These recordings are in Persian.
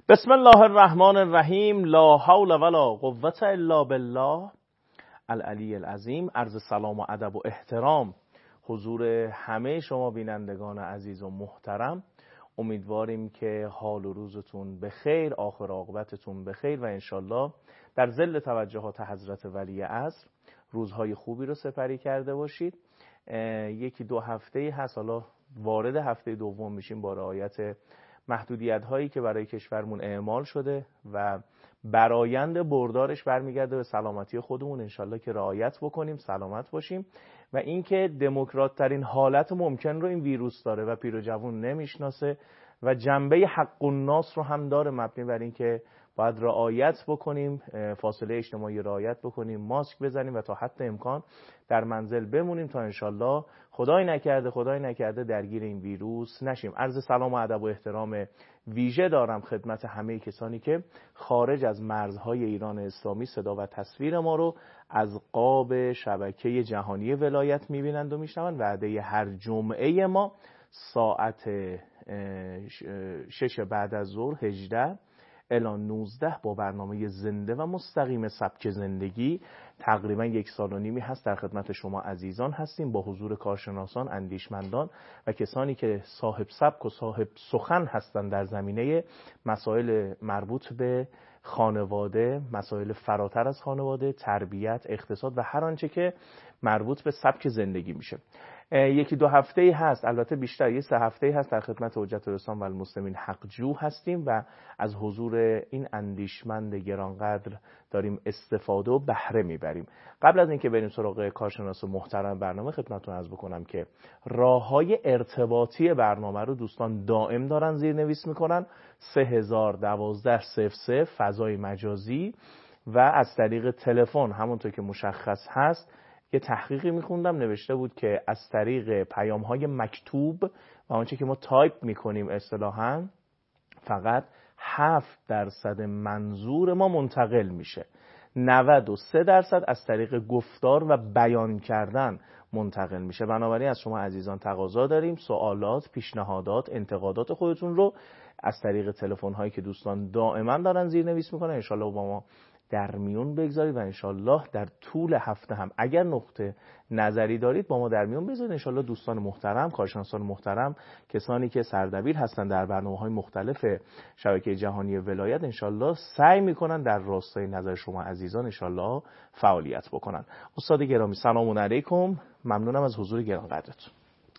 بسم الله الرحمن الرحیم. لا حول ولا قوة الا بالله العلی العظیم. عرض سلام و ادب و احترام حضور همه شما بینندگان عزیز و محترم. امیدواریم که حال و روزتون بخیر، آخر عاقبتتون بخیر و انشالله در ظل توجهات حضرت ولی عصر روزهای خوبی رو سپری کرده باشید. یکی دو هفته هست، حالا وارد هفته دوم میشیم با رعایت محدودیت هایی که برای کشورمون اعمال شده و برآیند بردارش برمیگرده به سلامتی خودمون. انشالله که رعایت بکنیم، سلامت باشیم و اینکه دموکرات ترین حالت ممکن رو این ویروس داره و پیر و جوون نمیشناسه و جنبه حق الناس رو هم داره، مبنی بر اینکه باید رعایت بکنیم، فاصله اجتماعی رعایت بکنیم، ماسک بزنیم و تا حد امکان در منزل بمونیم تا انشالله خدای نکرده درگیر این ویروس نشیم. عرض سلام و ادب و احترام ویژه دارم خدمت همه کسانی که خارج از مرزهای ایران اسلامی صدا و تصویر ما رو از قاب شبکه جهانی ولایت میبینند و میشنوند. وعده هر جمعه ما ساعت 6 بعد از ظهر 18 الی 19 با برنامه زنده و مستقیم سبک زندگی تقریبا 1.5 سال هست در خدمت شما عزیزان هستیم با حضور کارشناسان، اندیشمندان و کسانی که صاحب سبک و صاحب سخن هستند در زمینه مسائل مربوط به خانواده، مسائل فراتر از خانواده، تربیت، اقتصاد و هر آنچه که مربوط به سبک زندگی میشه. یکی دو هفته‌ای هست، البته بیشتر 3 هفته‌ای هست در خدمت حجت الاسلام و المسلمین حقجو هستیم و از حضور این اندیشمند گرانقدر داریم استفاده و بهره میبریم. قبل از اینکه بریم سراغ کارشناس محترم برنامه، خدمتتون عرض بکنم که راه‌های ارتباطی برنامه رو دوستان دائم دارن زیرنویس میکنن: 301200 فضای مجازی و از طریق تلفن همونطور که مشخص هست. یه تحقیقی میخوندم نوشته بود که از طریق پیام‌های مکتوب و آنچه که ما تایپ میکنیم اصطلاحاً فقط 7% منظور ما منتقل میشه، 93% از طریق گفتار و بیان کردن منتقل میشه. بنابراین از شما عزیزان تقاضا داریم سوالات، پیشنهادات، انتقادات خودتون رو از طریق تلفن‌هایی که دوستان دائما دارن زیرنویس میکنن انشالله با ما در میون بگذارید و انشالله در طول هفته هم اگر نقطه نظری دارید با ما در میون بگذارید. انشالله دوستان محترم، کارشناسان محترم، کسانی که سردبیر هستن در برنامه‌های مختلف شبکه جهانی ولایت انشالله سعی میکنن در راستای نظر شما عزیزان انشالله فعالیت بکنن. استاد گرامی سلام علیکم، ممنونم از حضور گرانقدرتون.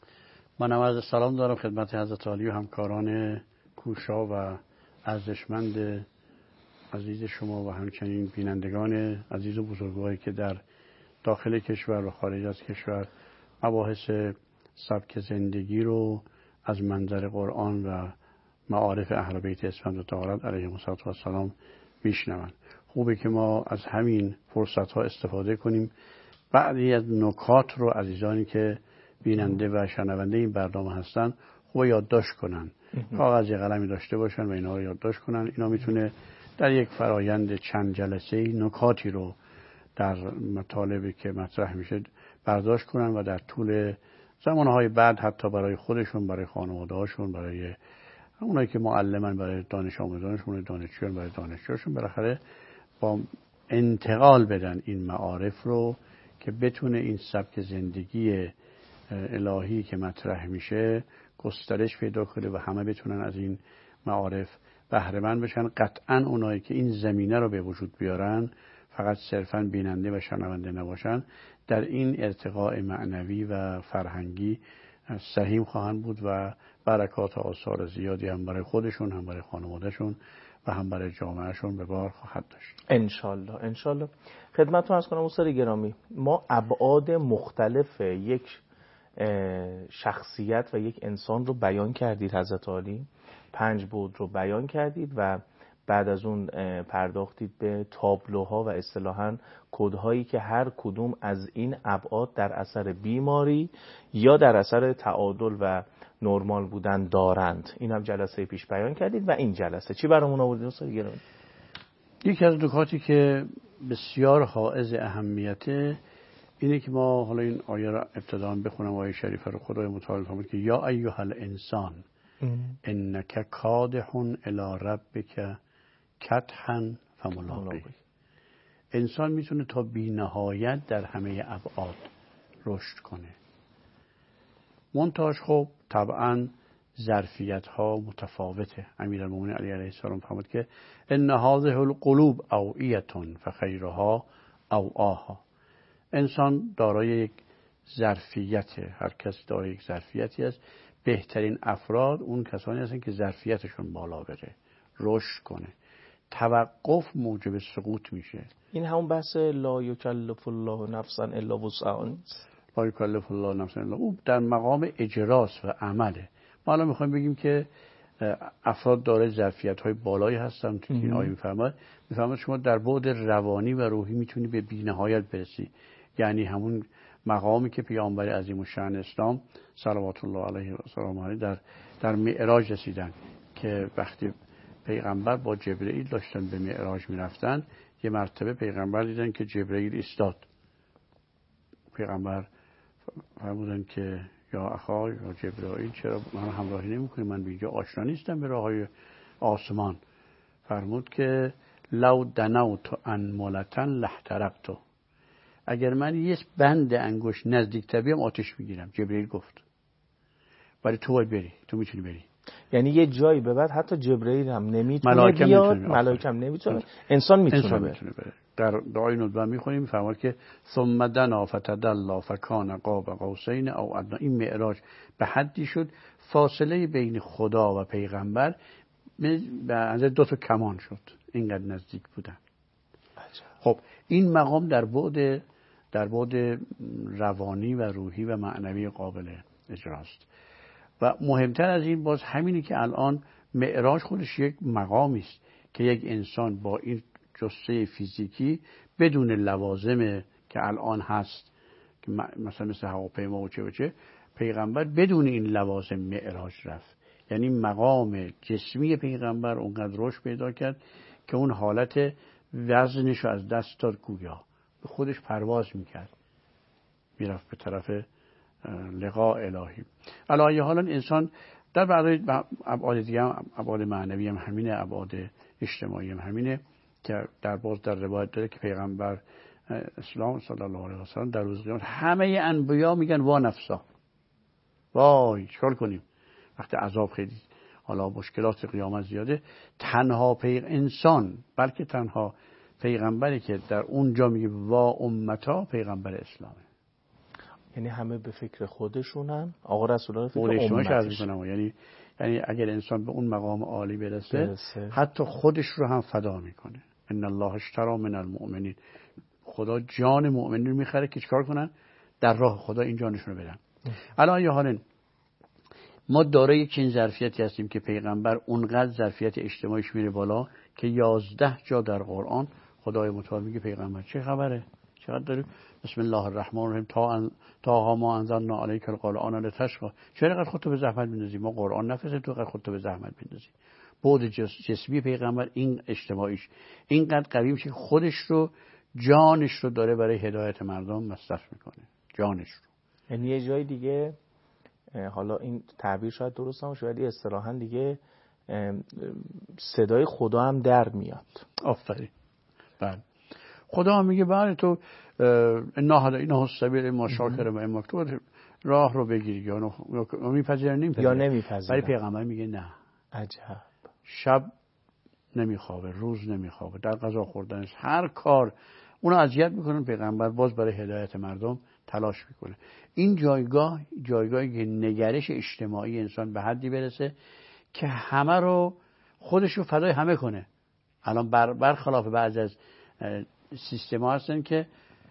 منم عرض سلام دارم خدمت حضرت عالی و همکاران کوشا و ارزشمند عزیز شما و همچنین بینندگان عزیز و بزرگواری که در داخل کشور و خارج از کشور مباحث سبک زندگی رو از منظر قرآن و معارف اهل بیت اسفند و طهارت علیهم السلام میشنوند. خوبه که ما از همین فرصت ها استفاده کنیم. بعضی از نکات رو عزیزانی که بیننده و شنونده این برنامه هستن خوب یادداشت کنن، کاغذ قلمی داشته باشن و اینا رو یادداشت کنن. اینا میتونه در یک فرایند چند جلسه نکاتی رو در مطالبی که مطرح میشه برداشت کنن و در طول زمانهای بعد حتی برای خودشون، برای خانواده‌هاشون، برای اونایی که معلمن، برای دانش آموزانشون، دانشجویان، برای دانشجوشون بالاخره با انتقال بدن این معارف رو که بتونه این سبک زندگی الهی که مطرح میشه گسترش پیدا کنه و همه بتونن از این معارف بهره مند بشن. قطعا اونایی که این زمینه رو به وجود بیارن فقط صرفا بیننده و شنونده نباشن، در این ارتقاء معنوی و فرهنگی سهیم خواهند بود و برکات و آثار زیادی هم برای خودشون، هم برای خانوادهشون و هم برای جامعهشون به بار خواهد داشت. انشالله. خدمتتون عرض کنم استاد گرامی، ما ابعاد مختلف یک شخصیت و یک انسان رو بیان کردید حضرت عالی، 5 بعد رو بیان کردید و بعد از اون پرداختید به تابلوها و اصطلاحاً کدهایی که هر کدوم از این ابعاد در اثر بیماری یا در اثر تعادل و نرمال بودن دارند. این هم جلسه پیش بیان کردید و این جلسه چی برامون آوردید استاد گرامی؟ یکی از نکاتی که بسیار حائز اهمیته اینه که ما حالا این آیه را ابتداً بخونم، آیه شریفه رو خدای متعال فرمود که یا ایها الانسان انک کادح الی ربک کدحا فملاقیه. انسان میتونه تا بی‌نهایت در همه ابعاد رشد کنه. منتهاش خب طبعا ظرفیت ها متفاوته. امیرالمومنین علی علیه السلام فرمود که ان هذه القلوب اوعیه فخیرها اوعاها. انسان دارای یک ظرفیت، هر کس دارای یک ظرفیتی است. بهترین افراد اون کسانی هستن که ظرفیتشون بالا بره، رشد کنه. توقف موجب سقوط میشه. این همون بحث لا یکلف الله نفسا الا وسعها نیست؟ لا یکلف الله نفسا الا، اون در مقام اجراست و عمله. ما الان میخوایم بگیم که افراد دارای ظرفیت‌های بالایی هستن. تو این آیه میفرماد شما در بعد روانی و روحی میتونی به بی‌نهایت برسی. یعنی همون مقامی که پیامبر عظیم الشأن اسلام صلوات الله علیه و سلامه در معراج رسیدن، که وقتی پیغمبر با جبرئیل داشتن به معراج میرفتن، یه مرتبه پیغمبر دیدن که جبرئیل ایستاد. پیغمبر فرمودن که یا اخا یا جبرئیل چرا من همراهی نمی‌کنی؟ من اینجا آشنا نیستم به راههای آسمان. فرمود که لو دنوت انملتن لاحترقت. اگر من یه بند انگشت نزدیک‌تر بیام آتش میگیرم. جبرئیل گفت ولی تو باید بری، تو میتونی بری. یعنی یه جایی به بعد حتی جبرئیل هم نمیتونه بیاد، ملائکه هم نمیتونه، انسان میتونه بره. در دعای ندبه میخونیم فرمود که ثم دنا فتدلی فکان قاب قوسین او ادنی. این معراج به حدی شد فاصله بین خدا و پیغمبر به اندازه 2 کمان شد، اینقدر نزدیک بودن. خب این مقام در بعد روانی و روحی و معنوی قابل اجراست. و مهمتر از این باز همینی که الان معراج خودش یک مقامی است که یک انسان با این جثه فیزیکی بدون لوازم که الان هست، که مثلا مثل هواپیما و چه پیغمبر بدون این لوازم معراج رفت. یعنی مقام جسمی پیغمبر اونقدر رشد پیدا کرد که اون حالت وزنش رو از دست داد، گویا به خودش پرواز میکرد، میرفت به طرف لقاء الهی. علاوه حالا انسان در بعضی ابعاد دیگه هم، ابعاد معنوی هم همینه، ابعاد اجتماعی هم همینه، که در روایت داره که پیغمبر اسلام صلی الله علیه و سلم در روز قیامت همه انبیا میگن وا نفسا، وای چیکار کنیم وقتی عذاب خیلی حالا مشکلات قیامت زیاده. تنها انسان، بلکه تنها پیغمبری که در اونجا میگه وا امتا، پیغمبر اسلامه. یعنی همه به فکر خودشونن، آقا رسولان فکر امتشون. یعنی اگر انسان به اون مقام عالی برسه حتی خودش رو هم فدا میکنه. ان الله اشتری من المؤمنین. خدا جان مؤمنین رو میخره که چیکار کنن؟ در راه خدا این جانشون رو بدن. الان یا حالا ما دارای چنین ظرفیتی هستیم که پیغمبر اونقدر ظرفیت اجتماعیش میره بالا که 11 جا در قرآن خدای متعال میگه پیغمبر چه خبره؟ چقدر داریم بسم الله الرحمن الرحیم تا ما انزلنا علیک القرآن لتشقی. چرا خودتو به زحمت میندازی؟ ما قرآن نفرستیم تو خودتو به زحمت میندازی. بعد جسمی پیغمبر این اجتماعیش اینقدر قوی میشه که خودش رو، جانش رو داره برای هدایت مردم مصرف میکنه، جانش رو. یعنی یه جای دیگه، حالا این تعبیر شاید درست نباشه ولی اصطلاحاً دیگه صدای خدا هم در میاد. آفرین. بله. خدا هم میگه بله تو اینا السبیل اما شاکر و اما تو راه رو بگیری یا میپذیریم یا نمیپذیریم. ولی پیغمبر میگه نه. عجب. شب نمیخوابه، روز نمیخوابه، در غذا خوردنش هر کار اونو اذیت میکنن، پیغمبر باز برای هدایت مردم تلاش میکنه. این جایگاهی که نگرش اجتماعی انسان به حدی برسه که همه رو خودش رو فدای همه کنه. الان برخلاف بعضی از سیستما هستن که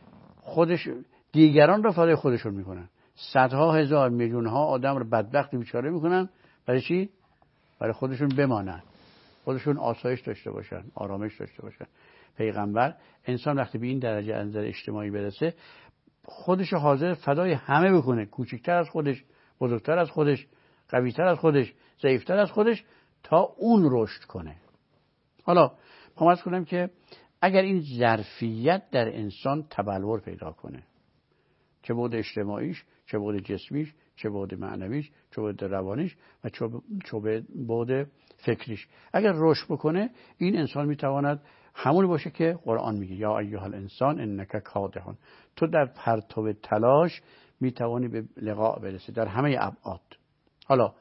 دیگران رو فدای خودشون میکنن. صدها هزار میلیون ها آدم رو بدبخت بیچاره میکنن. برای چی؟ برای خودشون بمانن، خودشون آسایش داشته باشن، آرامش داشته باشن. پیغمبر انسان وقتی به این درجه از نظر اجتماعی برسه خودش حاضر فدای همه بکنه، کوچکتر از خودش، بزرگتر از خودش، قویتر از خودش، ضعیفتر از خودش، تا اون رشد کنه. حالا میخوام عرض کنم که اگر این ظرفیت در انسان تبلور پیدا کنه، چه بود اجتماعیش، چه بود جسمیش، چه بعد معنویش، چه بعد روانیش و چه بعد فکریش. اگر رشد بکنه این انسان میتواند همون باشه که قرآن میگه یا ایها الانسان انک کادح. تو در پرتو تلاش میتوانی به لقاء برسی در همه ابعاد. حالا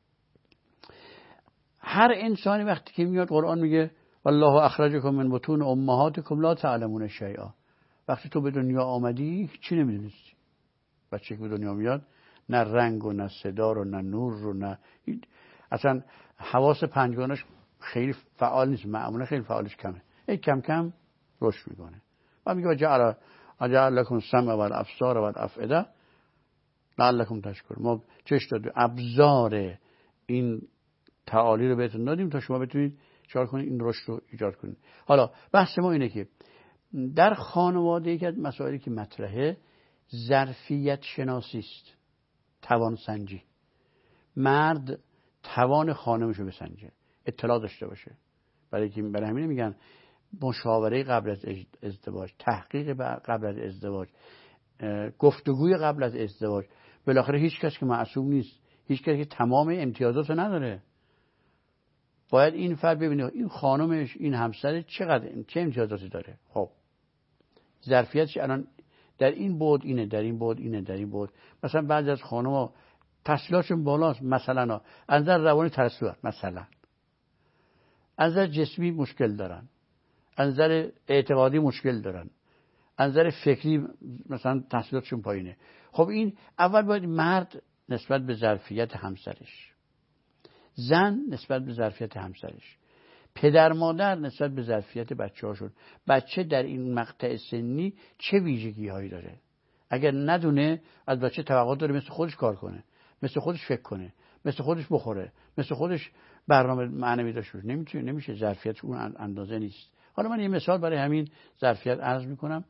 هر انسانی وقتی که میاد قرآن میگه والله اخرجکم من بطون امهاتکم لا تعلمون شیئا، وقتی تو به دنیا آمدی چی نمیدونستی. بچه که به دنیا میاد نه رنگ و نه صدا و نه نور و نه اصلا حواس پنجگانش خیلی فعال نیست، معمولا خیلی فعالش کمه، کم کم رشد میکنه و میگه جعل لکم السمع و الابصار و الافئده لعلکم تشکرون. ما چش دادیم ابزار این تعالی رو بهتون دادیم تا شما بتونید چیکار کنید این رشد رو ایجاد کنید. حالا بحث ما اینه که در خانواده یکی از مسائلی که مطرحه ظرفیت شناسی است، توان سنجی. مرد توان خانمش رو بسنجه، اطلاع داشته باشه. برای همین میگن مشاوره قبل از ازدواج، تحقیق قبل از ازدواج، گفتگوی قبل از ازدواج. بالاخره هیچ کس که معصوم نیست، هیچ کسی که تمام امتیازات رو نداره. باید این فرد ببینه این خانمش، این همسر چه امتیازاتی داره. خب ظرفیتش الان در این بعد اینه، در این بعد اینه، در این بعد. مثلا بعضی از خانم‌ها تحصیلاتشون بالاست، مثلا از نظر روانی ترسوان، مثلا از نظر جسمی مشکل دارن، از نظر اعتقادی مشکل دارن، از نظر فکری مثلا تحصیلاتشون پایینه. خب این اول باید مرد نسبت به ظرفیت همسرش، زن نسبت به ظرفیت همسرش، پدر مادر نسبت به ظرفیت بچه‌هاشون. بچه در این مقطع سنی چه ویژگی‌هایی داره؟ اگر ندونه از بچه توقع داره مثل خودش کار کنه، مثل خودش فکر کنه، مثل خودش بخوره، مثل خودش برنامه معنوی داشته باشه. نمیشه، ظرفیت اون اندازه نیست. حالا من یه مثال برای همین ظرفیت عرض میکنم.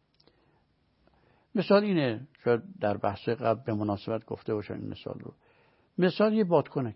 مثال اینه، شاید در بحث قبل به مناسبت گفته باشم این مثال رو. مثال یه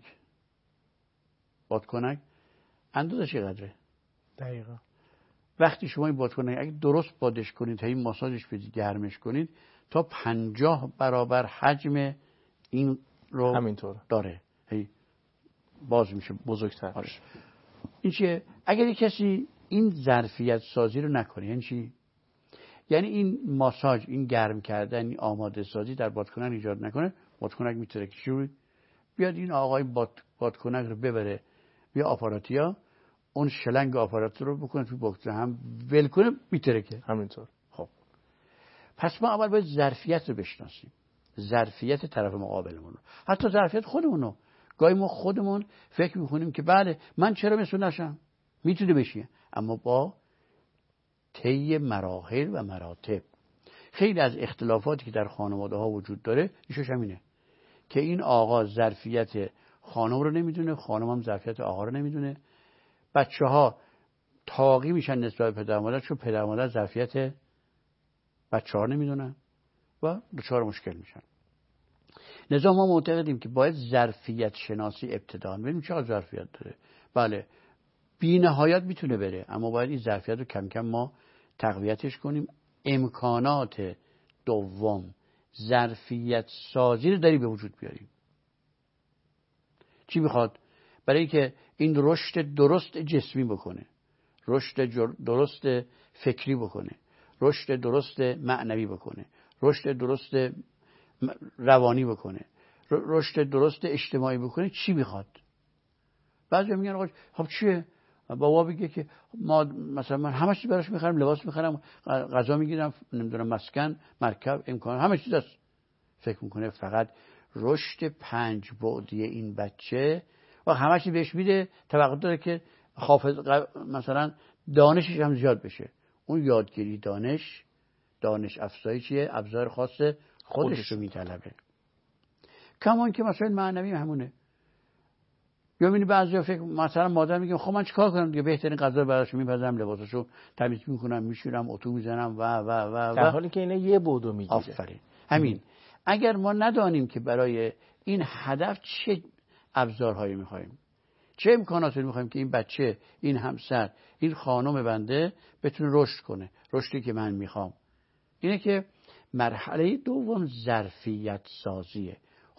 بادکنک اندازش چقدره؟ دقیقاً وقتی شما این بادکنک اگه درست بادش کنید، این ماساژش بدید، گرمش کنید، تا 50 برابر حجم این رو همینطور داره، باز میشه بزرگتر. این چیه؟ اگر یک کسی این ظرفیت سازی رو نکنه، یعنی چی؟ یعنی این ماساژ، این گرم کردن، این آماده سازی در بادکنک ایجاد نکنه، بادکنک میترکه. بیاد این آقای بادکنک رو ببره بیا آپاراتیا، اون شلنگ آپارات رو بکنه توی بکتر هم ول کنه، میترکه. همینطور. خب پس ما اول باید ظرفیت رو بشناسیم، ظرفیت طرف مقابلمون رو، حتی ظرفیت خودمون رو. گاهی ما خودمون فکر میکنیم که بله من چرا مثل نشم، میتونه بشه، اما با طی مراحل و مراتب. خیلی از اختلافاتی که در خانواده ها وجود داره ریشش همینه که این آقا ظرفیت خانم رو نمیدونه، خانم هم ظرفیت آقا رو نمیدونه. بچه ها طاغی میشن نسبت به پدر مادر چون پدر مادر ظرفیت بچه ها نمیدونن و دچار مشکل میشن. لذا ما معتقدیم که باید ظرفیت شناسی ابتداً ببینیم چقدر ظرفیت داره. بله بی نهایت میتونه بره، اما باید این ظرفیت رو کم کم ما تقویتش کنیم. امکانات دوم ظرفیت سازی رو داری به وجود بیاریم. چی میخواد؟ برای که این رشد درست جسمی بکنه، رشد درست فکری بکنه، رشد درست معنوی بکنه، رشد درست روانی بکنه، رشد درست اجتماعی بکنه. چی میخواد؟ بعضی میگن آقا خب چیه؟ بابا بگه که ما مثلا من همه چیز براش میخرم، لباس میخرم، غذا میگیرم، نمیدونم مسکن، مرکب، امکان، همه چیز هست. فکر میکنه فقط رشد 5 بعدی این بچه و همه چیز بهش میده، توقع داره که مثلا دانشش هم زیاد بشه. اون یادگیری دانش افزایی چیه؟ ابزار خاص خودش رو میطلبه. کمان که مثلا معنوی همونه. یا میبینی بعضیا فکر مثلا مادر میگه خب من چیکار کنم دیگه، بهترین غذا براش میپزم، لباساشو تمیز میکنم، میشورم، اتو میزنم و در حالی که اینا یه بودو میگیره. آفرین. همین. اگر ما ندانیم که برای این هدف چه ابزارهایی میخوایم، چه امکاناتی میخوایم که این بچه، این همسر، این خانم بنده بتونه رشد کنه، رشدی که من میخوام، اینه که مرحله دوم ظرفیت سازیه.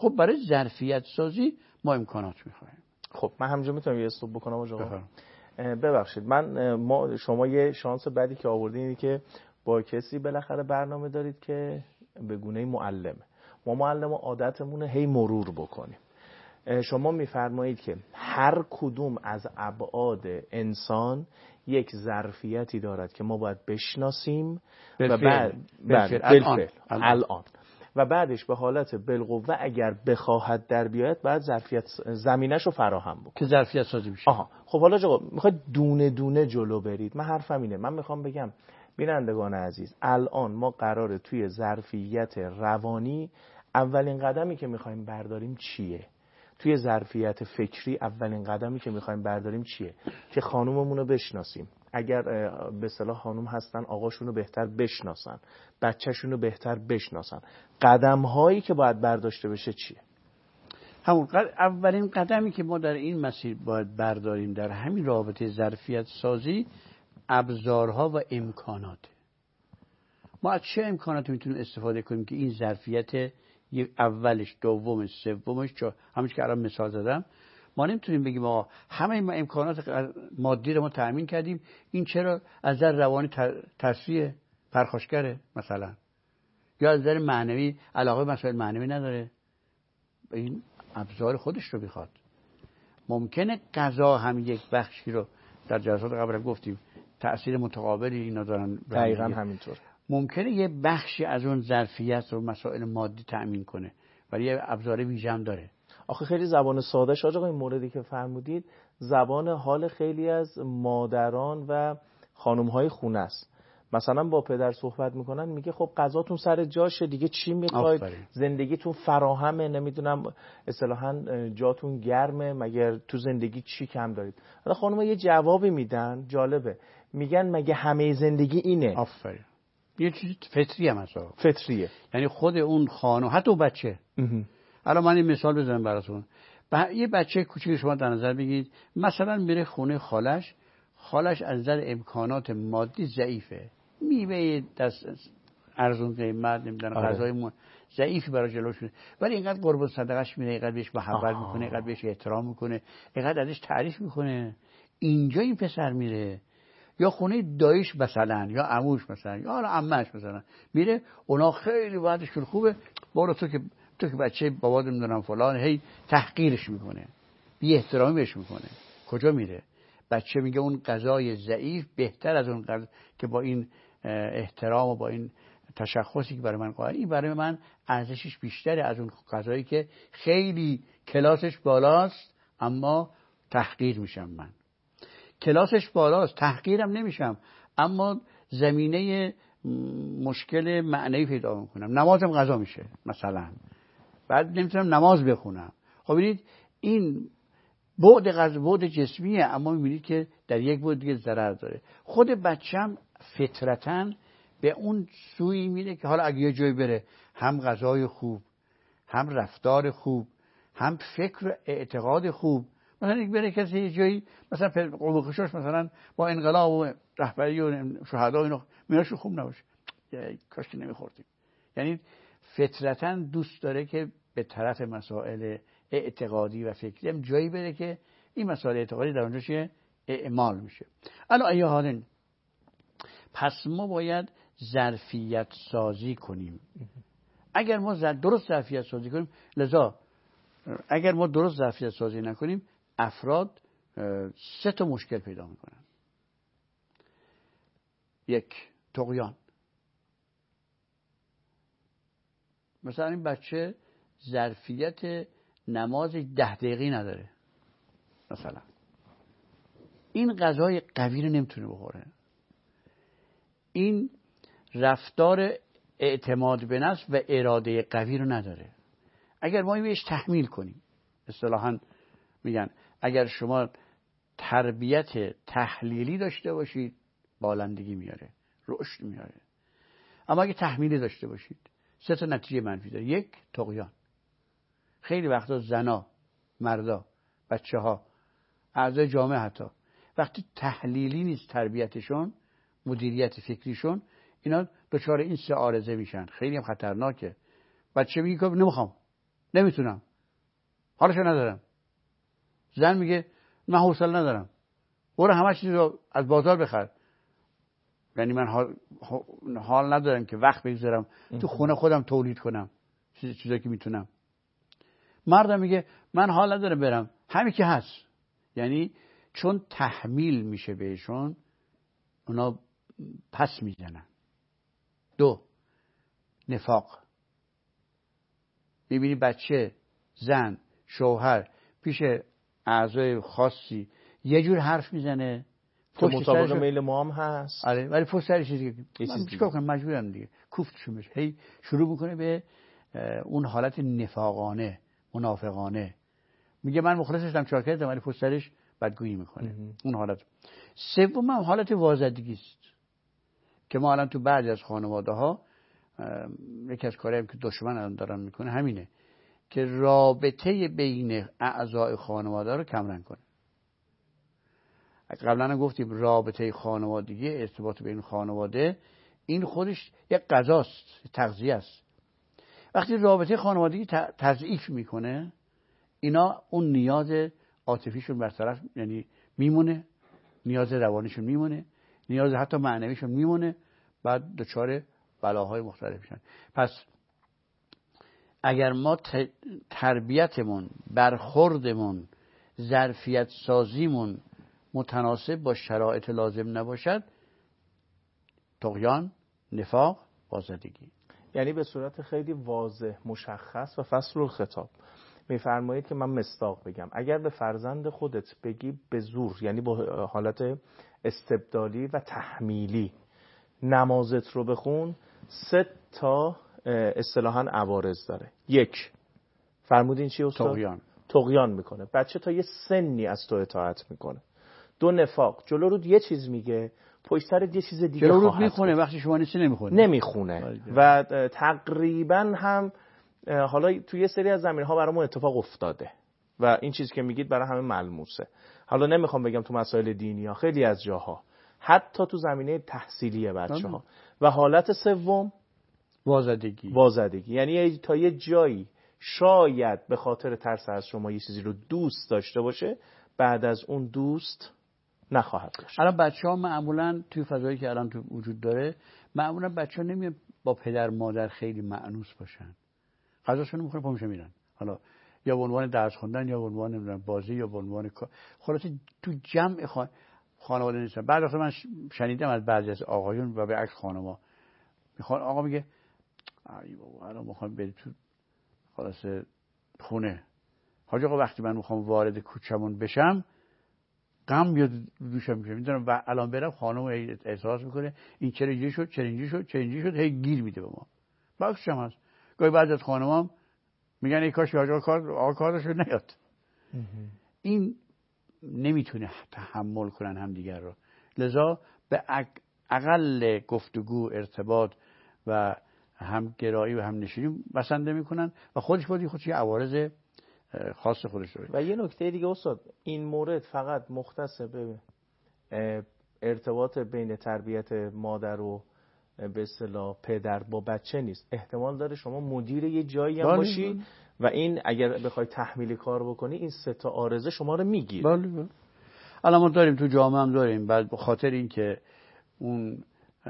خب برای ظرفیت سازی ما امکانات میخوایم. خب من همینجا میتونم یه استوب بکنم آقا؟ ببخشید شما یه شانس بعدی که آوردین اینه که با کسی بالاخره برنامه دارید که به گونه معلمه. ما معلم عادتمونه هی مرور بکنیم. شما میفرمایید که هر کدوم از ابعاد انسان یک ظرفیتی دارد که ما باید بشناسیم و بعد الان و بعدش به حالت بالقوه اگر بخواهد در بیاید بعد ظرفیت زمینه‌شو فراهم بکنه که ظرفیت سازی میشه. خب حالا آقا میخواید دونه دونه جلو برید. من حرفم اینه، من میخوام بگم بینندگان عزیز، الان ما قراره توی ظرفیت روانی اولین قدمی که میخوایم برداریم چیه؟ توی ظرفیت فکری اولین قدمی که میخوایم برداریم چیه؟ که خانوممون رو بشناسیم. اگر به اصطلاح خانوم هستن آقاشون رو بهتر بشناسن، بچه‌شون رو بهتر بشناسن. قدم هایی که باید برداشته بشه چیه؟ اولین قدمی که ما در این مسیر باید برداریم در همین رابطه ظرفیت سازی ابزارها و امکانات. ما از چه امکاناتی میتونیم استفاده کنیم که این ظرفیت اولش، دومش، سومش، همونش که الان مثال زدم، ما نمیتونیم بگیم آقا همه ما امکانات مادی رو ما تأمین کردیم، این چرا از نظر روانی ترسیه، پرخاشگره مثلا، یا از نظر معنوی علاقه مسائل معنوی نداره، این ابزار خودش رو بخواد. ممکنه قضا هم یک بخشی رو در جلسات قبل گفتیم تأثیر متقابلی اینا دارن. دقیقاً همینطور. ممکنه یه بخشی از اون ظرفیت رو مسائل مادی تأمین کنه ولی یه ابزار ویژه هم داره. آخه خیلی زبان ساده شد آقا این موردی که فرمودید زبان حال خیلی از مادران و خانم‌های خونه است. مثلا با پدر صحبت میکنن میگه خب غذاتون سر جاشه دیگه، چی میخواید؟ زندگیتون فراهمه، نمیدونم اصطلاحاً جاتون گرمه، مگر تو زندگی چی کم دارید؟ حالا خانم‌ها یه جوابی میدن جالبه، میگن مگه همه زندگی اینه؟ آفرین. یه چیز فطری هم هست. فطریه. یعنی خود اون خانم حتی بچه. الان من این مثال بزنم براتون. یه بچه کوچیک شما در نظر بگید مثلا میره خونه خالش از نظر امکانات مادی ضعیفه، میوه دست ارزون قیمت نمیدونم غذای ضعیفی برای جلوش میره، ولی اینقدر قربون صدقش میره، اینقدر بهش محبت میکنه، اینقدر بهش احترام میکنه، اینقدر ازش تعریف میکنه. اینجا این پسر میره یا خونه دایش مثلا یا عموش مثلا یا حالا عمهش مثلا میره، اونا خیلی وضعشون خوبه، برو تو که بچه بابا نمیدونم فلان، هی تحقیرش میکنه، بی احترامی بهش میکنه. کجا میره؟ بچه میگه اون غذای ضعیف بهتر از اون غذا که با این احترام و با این تشخصی که برای من قائل، این برای من ارزشش بیشتره از اون غذایی که خیلی کلاسش بالاست اما تحقیر میشم. من کلاسش بالاست تحقیرم نمیشم اما زمینه مشکل معنوی پیدا میکنم. نمازم قضا میشه مثلا، بعد نمیتونم نماز بخونم. خب ببینید این بعد جسمیه اما میبینید که در یک بعد دیگه ضرر داره. خود بچم فطرتاً به اون سوی میره که حالا اگه یه جایی بره هم غذای خوب، هم رفتار خوب، هم فکر و اعتقاد خوب. مثلا یک بره کسی یه جایی مثلا قوم خشاش مثلا با انقلاب و رهبری و شهدا اینا میناشون خوب نباشه، کاش که نمیخوردیم. یعنی فطرتاً دوست داره که به طرف مسائل اعتقادی و فکری هم جایی بره که این مسائل اعتقادی در اونجا اعمال میشه. الان ای حالین پس ما باید ظرفیت سازی کنیم. اگر ما درست ظرفیت سازی کنیم، لذا اگر ما درست ظرفیت سازی نکنیم افراد 3 تا مشکل پیدا میکنن. 1 طغیان. مثلا این بچه ظرفیت نماز 10 دقیقی نداره، مثلا این غذای قوی رو نمیتونه بخوره، این رفتار اعتماد به نفس و اراده قوی رو نداره. اگر ما بهش تحمیل کنیم، اصطلاحاً میگن اگر شما تربیت تحلیلی داشته باشید بالندگی میاره، رشد میاره، اما اگه تحمیلی داشته باشید 3 تا نتیجه منفی داره. 1 طغیان. خیلی وقتا زنا، مردا، بچه‌ها، اعضای جامعه حتی وقتی تحلیلی نیست تربیتشون، مدیریت فکریشون، اینا دچار این 3 عارضه میشن. خیلی هم خطرناکه. بچه میگه که نمیخوام، نمیتونم، حالشو ندارم. زن میگه من حوصله ندارم، برو همه چیز رو از بازار بخر. یعنی من حال ندارم که وقت بگذارم تو خونه خودم تولید کنم چیزایی که میتونم. مردم میگه من حال ندارم برم، همین که هست. یعنی چون تحمیل میشه بهشون، اونا پس میزنن. 2 نفاق. میبینی بچه، زن، شوهر پیش اعضای خاصی یه جور حرف میزنه که مطابق میل ما هم هست. آره، ولی پشت سر چیزی من چیکار کنم، مجبورم دیگه، کوفتشون بشه. هی شروع میکنه به اون حالت نفاقانه، منافقانه. میگه من مخلصشم، چاکر کردم، ولی پشت سرش بدگویی میکنه. اون حالت. 3 هم حالت وازدگی است که ما الان تو بعضی از خانواده ها یکی از کارهایی که دشمن الان دارن میکنه همینه که رابطه بین اعضای خانواده رو کمرنگ کنه. قبلا گفتیم رابطه خانوادگی، ارتباط بین خانواده، این خودش یک غذاست، تغذیه است. وقتی رابطه خانوادگی تضعیف میکنه، اینا اون نیاز عاطفیشون برطرف یعنی میمونه، نیاز روانیشون میمونه، نیاز حتی معنویشون میمونه، بعد دچار بلاهای مختلف میشن. پس اگر ما تربیتمون، برخوردمون، ظرفیت سازیمون متناسب با شرایط لازم نباشد، طغیان، نفاق، وازدگی. یعنی به صورت خیلی واضح، مشخص و فصل الخطاب میفرمایید که من مصداق بگم. اگر به فرزند خودت بگی به زور، یعنی با حالت استبدالی و تحمیلی نمازت رو بخون، 3 اصطلاحاً عوارض داره. 1 فرمودین چی استاد؟ طغیان میکنه. بچه تا یه سنی از تو اطاعت میکنه. 2 نفاق، جلو رود یه چیز میگه، پشت سرت یه چیز دیگه خواهد میخونه، وقتی شما نیستی نمیخونه. و تقریبا هم حالا توی یه سری از زمینه‌ها برامون اتفاق افتاده و این چیز که میگید برای همه ملموسه. حالا نمیخوام بگم تو مسائل دینی ها، خیلی از جاها، حتی تو زمینه تحصیلی بچه‌ها. و حالت 3 وازدگی، یعنی تا یه جایی شاید به خاطر ترس از شما یه چیزی رو دوست داشته باشه، بعد از اون دوست نخواهد داشت. الان بچه‌ها معمولاً توی فضایی که الان تو وجود داره، معمولاً بچه‌ها نمیان با پدر مادر خیلی مأنوس باشن. غذاشون میخورن، پا میشن میرن. حالا یا به عنوان درس خوندن، یا به عنوان بازی، یا به عنوان کار. خلاص تو جمع خانواده نیستن. بعد وقتا من شنیدم از بعضی از آقایون و به عکس خانما میخوان، آقا میگه ای بابا الان میخوام بریم تو خلاص خونه. حاج آقا وقتی من میخوام وارد کوچمون بشم، غم میاد دوشم میشه. میدونم و الان برم خانم احساس میکنه این چرا اینجوری شد، چرا اینجوری شد، هی گیر میده به ما. باکسش هم هست. گاهی بعضی از خانم‌ها میگن ای کاش حاج آقا کارش نیاد. این نمیتونه تحمل کنن همدیگر رو. لذا به اقل گفتگو، ارتباط و همگرایی و همنشینی بسنده میکنن و خودش یه عوارض خاص خودش داره. و یه نکته دیگه استاد، این مورد فقط مختص به ارتباط بین تربیت مادر و به اصطلاح پدر با بچه نیست. احتمال داره شما مدیر یه جایی هم باشی و این اگر بخوای تحمیلی کار بکنی، این 3 عارضه شما رو میگیره. بله. الان ما داریم تو جامعه هم داریم، بعد به خاطر اینکه اون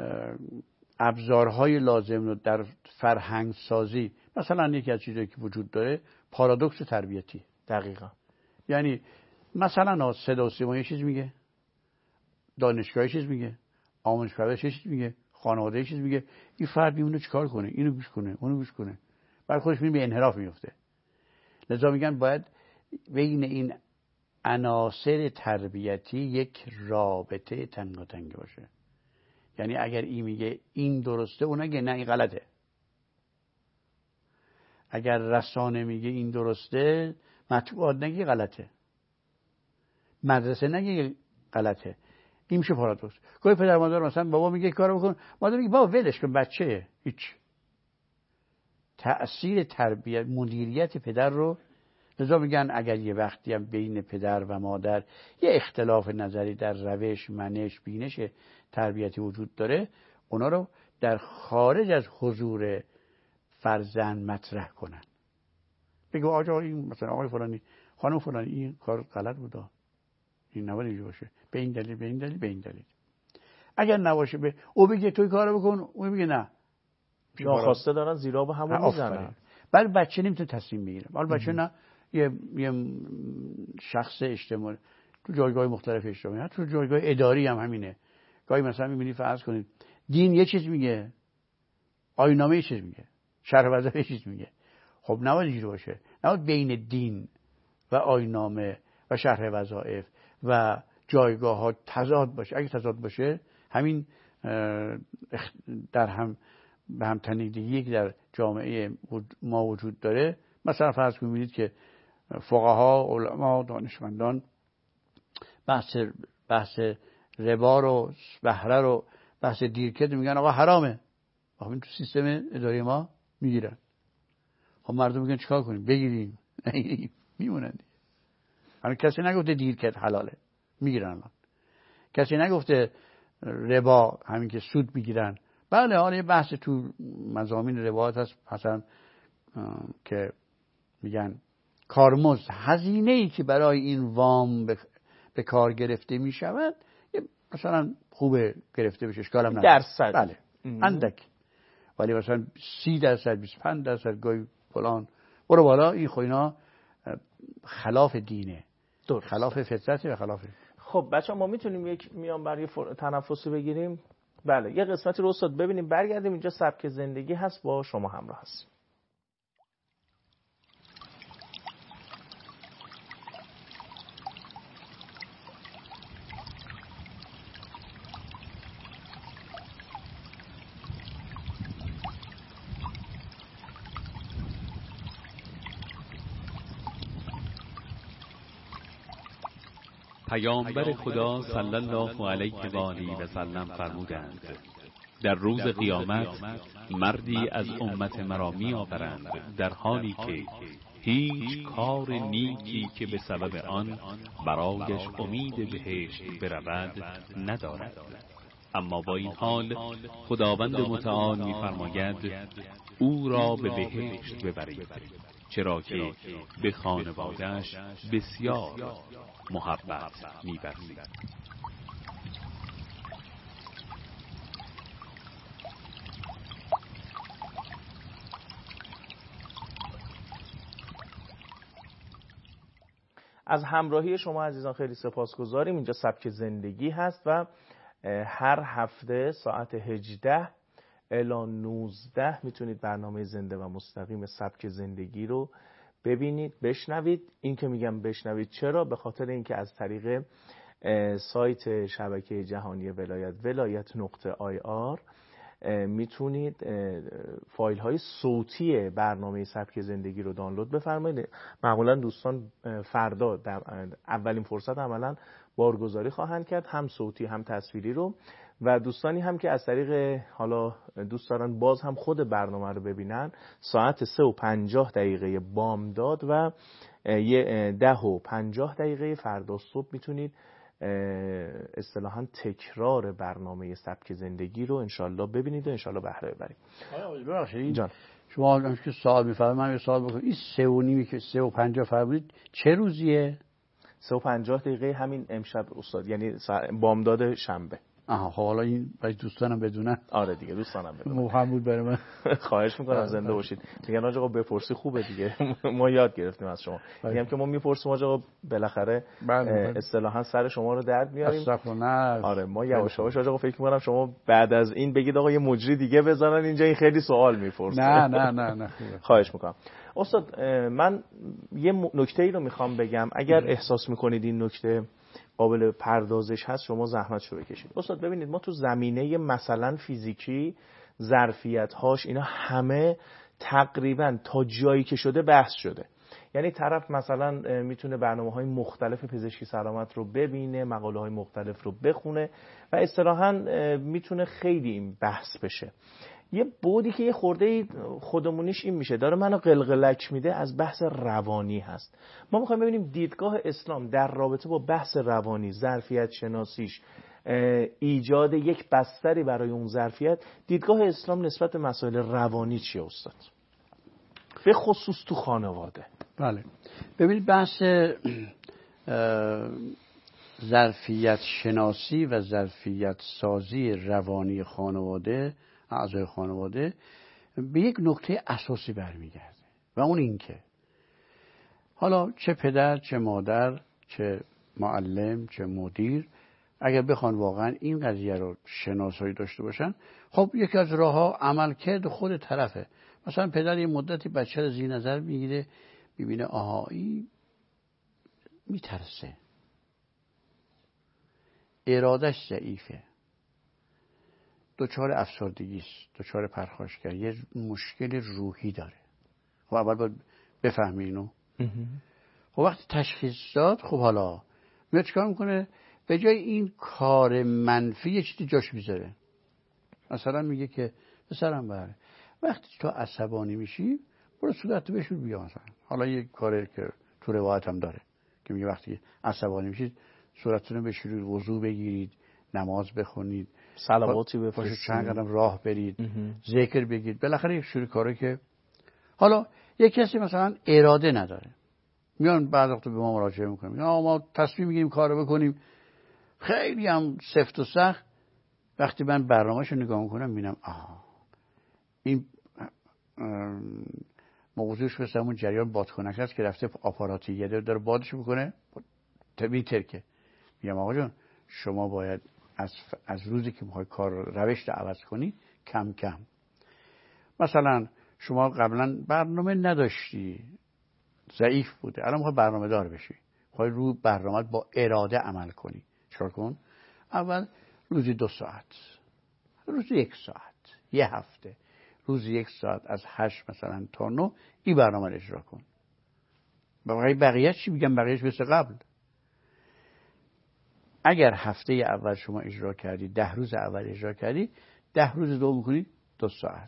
ابزارهای لازم رو در فرهنگ سازی، مثلا یکی از چیزایی که وجود داره پارادوکس تربیتی. دقیقاً. یعنی مثلا صدا و سیما یه چیز میگه، دانشگاه یه چیز میگه، آموزش پرورش یه چیز میگه، خانواده یه چیز میگه، این فرد میمونه چیکار کنه؟ اینو گوش کنه، اونو گوش کنه، بعد خودش میبینه به انحراف میفته. لذا میگن باید بین این عناصر تربیتی یک رابطه تنگاتنگ باشه. یعنی اگر این میگه این درسته، اون نگه نه این غلطه. اگر رسانه میگه این درسته، مطبوعات نگه غلطه، مدرسه نگه غلطه. این میشه پارادوکس. گاهی پدر مادر مثلا بابا میگه کارو بکن، مادر میگه بابا ولش کن، بچه‌ه. هیچ. تأثیر تربیت، مدیریت پدر رو، لذا میگن اگر یه وقتی هم بین پدر و مادر یه اختلاف نظری در روش، منش، بینش تربیتی وجود داره، اونا رو در خارج از حضور فرزند مطرح کنن. بگو آقا این مثلا آقای فلانی خانم فلانی این کار غلط بوده، این نباید اینجوری باشه، به این دلیل به این دلیل به این دلیل. اگر نباشه به او بگه توی کارو بکن، او میگه نه، ناخواسته دارن زیرا به همون میزنن. بعد بچه نمیتونه تصمیم بگیره. حالا بچه نه یه شخص اجتماعی تو جایگاه مختلف اجتماعی، تو جایگاه اداری هم همینه. گاهی مثلا میبینی فرض کنید دین یه چیز میگه، آیین‌نامه یه چیز میگه، شرح وظایف یه چیز میگه. خب نباید اینجوری باشه. نباید بین دین و آیین‌نامه و شرح وظایف و جایگاه‌ها تضاد باشه. اگه تضاد باشه همین در هم به هم تنیدگی که در جامعه ما وجود داره. مثلا فرض کنید که فقها، علما، دانشمندان بحث ربا رو، بهره رو، بحث دیرکت میگن آقا حرامه. آقا این تو سیستم اداری ما میگیرن. خب مردم میگن چیکار کنیم؟ بگیریم. میمونن. الان کسی نگفته دیرکت حلاله، میگیرن. الان کسی نگفته ربا همین که سود میگیرن. بله حالا یه بحث تو مضامین روایت هست مثلا که میگن کارمزد، هزینه‌ای که برای این وام به کار گرفته میشود مثلا خوبه گرفته بشه، اشکال هم نداره. درصد بله اندک، ولی مثلا 30%، 25%، گاهی فلان برو بالا. این خب اینا خلاف دینه، درست. خلاف فطرته و خلاف. خب بچه‌ها ما میتونیم یک میان برای تنفسی بگیریم؟ بله یه قسمتی رو استاد ببینیم برگردیم. اینجا سبک زندگی هست، با شما همراه هستیم. پیامبر خدا صلی الله علیه و آله و سلم فرمودند در روز قیامت مردی از امت مرا می آورند در حالی که هیچ کار نیکی که به سبب آن برایش امید بهشت برود ندارد، اما با این حال خداوند متعال می فرماید او را به بهشت ببرید، چرا که به خانواده‌اش بسیار محبت می‌ورزید. از همراهی شما عزیزان خیلی سپاسگزاریم. اینجا سبک زندگی هست و هر هفته ساعت 18 الی 19 میتونید برنامه زنده و مستقیم سبک زندگی رو ببینید، بشنوید. این که میگم بشنوید چرا؟ به خاطر اینکه از طریق سایت شبکه جهانی ولایت.ir میتونید فایل های صوتی برنامه سبک زندگی رو دانلود بفرمایید. معمولا دوستان فردا در اولین فرصت عملا بارگذاری خواهند کرد، هم صوتی هم تصویری رو. و دوستانی هم که از طریق حالا دوست دارن باز هم خود برنامه رو ببینن، ساعت 3:50 بامداد و 10:50 فردا صبح میتونید اصطلاحاً تکرار برنامه سبک زندگی رو انشالله ببینید و انشالله بهره ببرید. ببخشید جان، شما هم که سوال می‌فرمایید، من یه سوال بکنم. این 3:30 که 3:50 فرمودید چه روزیه؟ 3:50 همین امشب استاد، یعنی بامداد شنبه. آها، خب حالا این برای دوستانم بدونن. آره دیگه دوستانم بدونن. مهم بود برای من. خواهش میکنم زنده باشید. میگن آقا بپرسی خوبه دیگه. ما یاد گرفتیم از شما. میگم که ما میپرسیم آقا بالاخره اصطلاحا سر شما رو درد میاریم. آره ما یواش یواش آقا فکر میکنم شما بعد از این بگید آقا یه مجری دیگه بزنن اینجا، این خیلی سوال میپرسه. نه خواهش میکنم. استاد من یه نکته‌ای رو میخوام بگم، اگر احساس میکنید این نکته قابل پردازش هست شما زحمتشو بکشید. استاد ببینید ما تو زمینه مثلا فیزیکی ظرفیت‌هاش اینا همه تقریبا تا جایی که شده بحث شده. یعنی طرف مثلا میتونه برنامه‌های مختلف پزشکی سلامت رو ببینه، مقاله‌های مختلف رو بخونه و اصطلاحاً میتونه خیلی این بحث بشه. یه بودی که یه خورده خودمونیش این میشه داره منو قلقلک میده از بحث روانی هست. ما میخوایم ببینیم دیدگاه اسلام در رابطه با بحث روانی، ظرفیت شناسیش، ایجاد یک بستری برای اون ظرفیت، دیدگاه اسلام نسبت به مسائل روانی چیه استاد؟ به خصوص تو خانواده. بله، ببینید بحث ظرفیت شناسی و ظرفیت سازی روانی خانواده، اعضای خانواده، به یک نکته اساسی برمیگرده و اون این که حالا چه پدر، چه مادر، چه معلم، چه مدیر، اگر بخوان واقعا این قضیه رو شناسایی داشته باشن، خب یکی از راه‌ها عملکرد خود طرفه. مثلا پدر یه مدتی بچه رو زیر نظر میگیره، میبینه آها این میترسه، ارادش ضعیفه، دچار افسردگی است، دچار پرخاشگری، یه مشکل روحی داره. خب اول باید بفهمی اینو. خب وقتی تشخیص داد، خب حالا میاد چیکار میکنه؟ به جای این کار منفی یه چیزی جاش میذاره. مثلا میگه که پسرم بله وقتی تو عصبانی میشی برو صورتت بشور بیا مثلا. حالا یه کاری که تو روایت هم داره که میگه وقتی عصبانی میشید صورتتون بشورید، وضو بگیرید، نماز بخونید، صلواتی بفرستید، چند قدم راه برید، ذکر بگید. بالاخره یک سری کاری که حالا یک کسی مثلا اراده نداره، میان بعد وقت به ما مراجعه میکنیم، ما تصمیم میگیریم کارو بکنیم، خیلی هم سفت و سخت. وقتی من برنامه‌شو نگاه میکنم میبینم این موضوعش مثل همون جریان بادکنک است که رفته آپاراتی یه داره بادش میکنه طبیعی ترکه. میگم آقا جان شما باید از روزی که میخوای کار روش رو عوض کنی کم کم، مثلا شما قبلا برنامه نداشتی، ضعیف بوده، الان میخوای برنامه دار بشی، میخوای رو برنامه با اراده عمل کنی. چیکار کن؟ اول روزی 2 ساعت، روزی 1 ساعت، یه هفته روزی 1 ساعت از 8 مثلا تا 9 این برنامه رو اجرا کن. بقیه چی میگم؟ بقیهش مثل قبل. اگر هفته اول شما اجرا کردی، 10 روز اول اجرا کردی، 10 روز دوم میکنی 2 ساعت،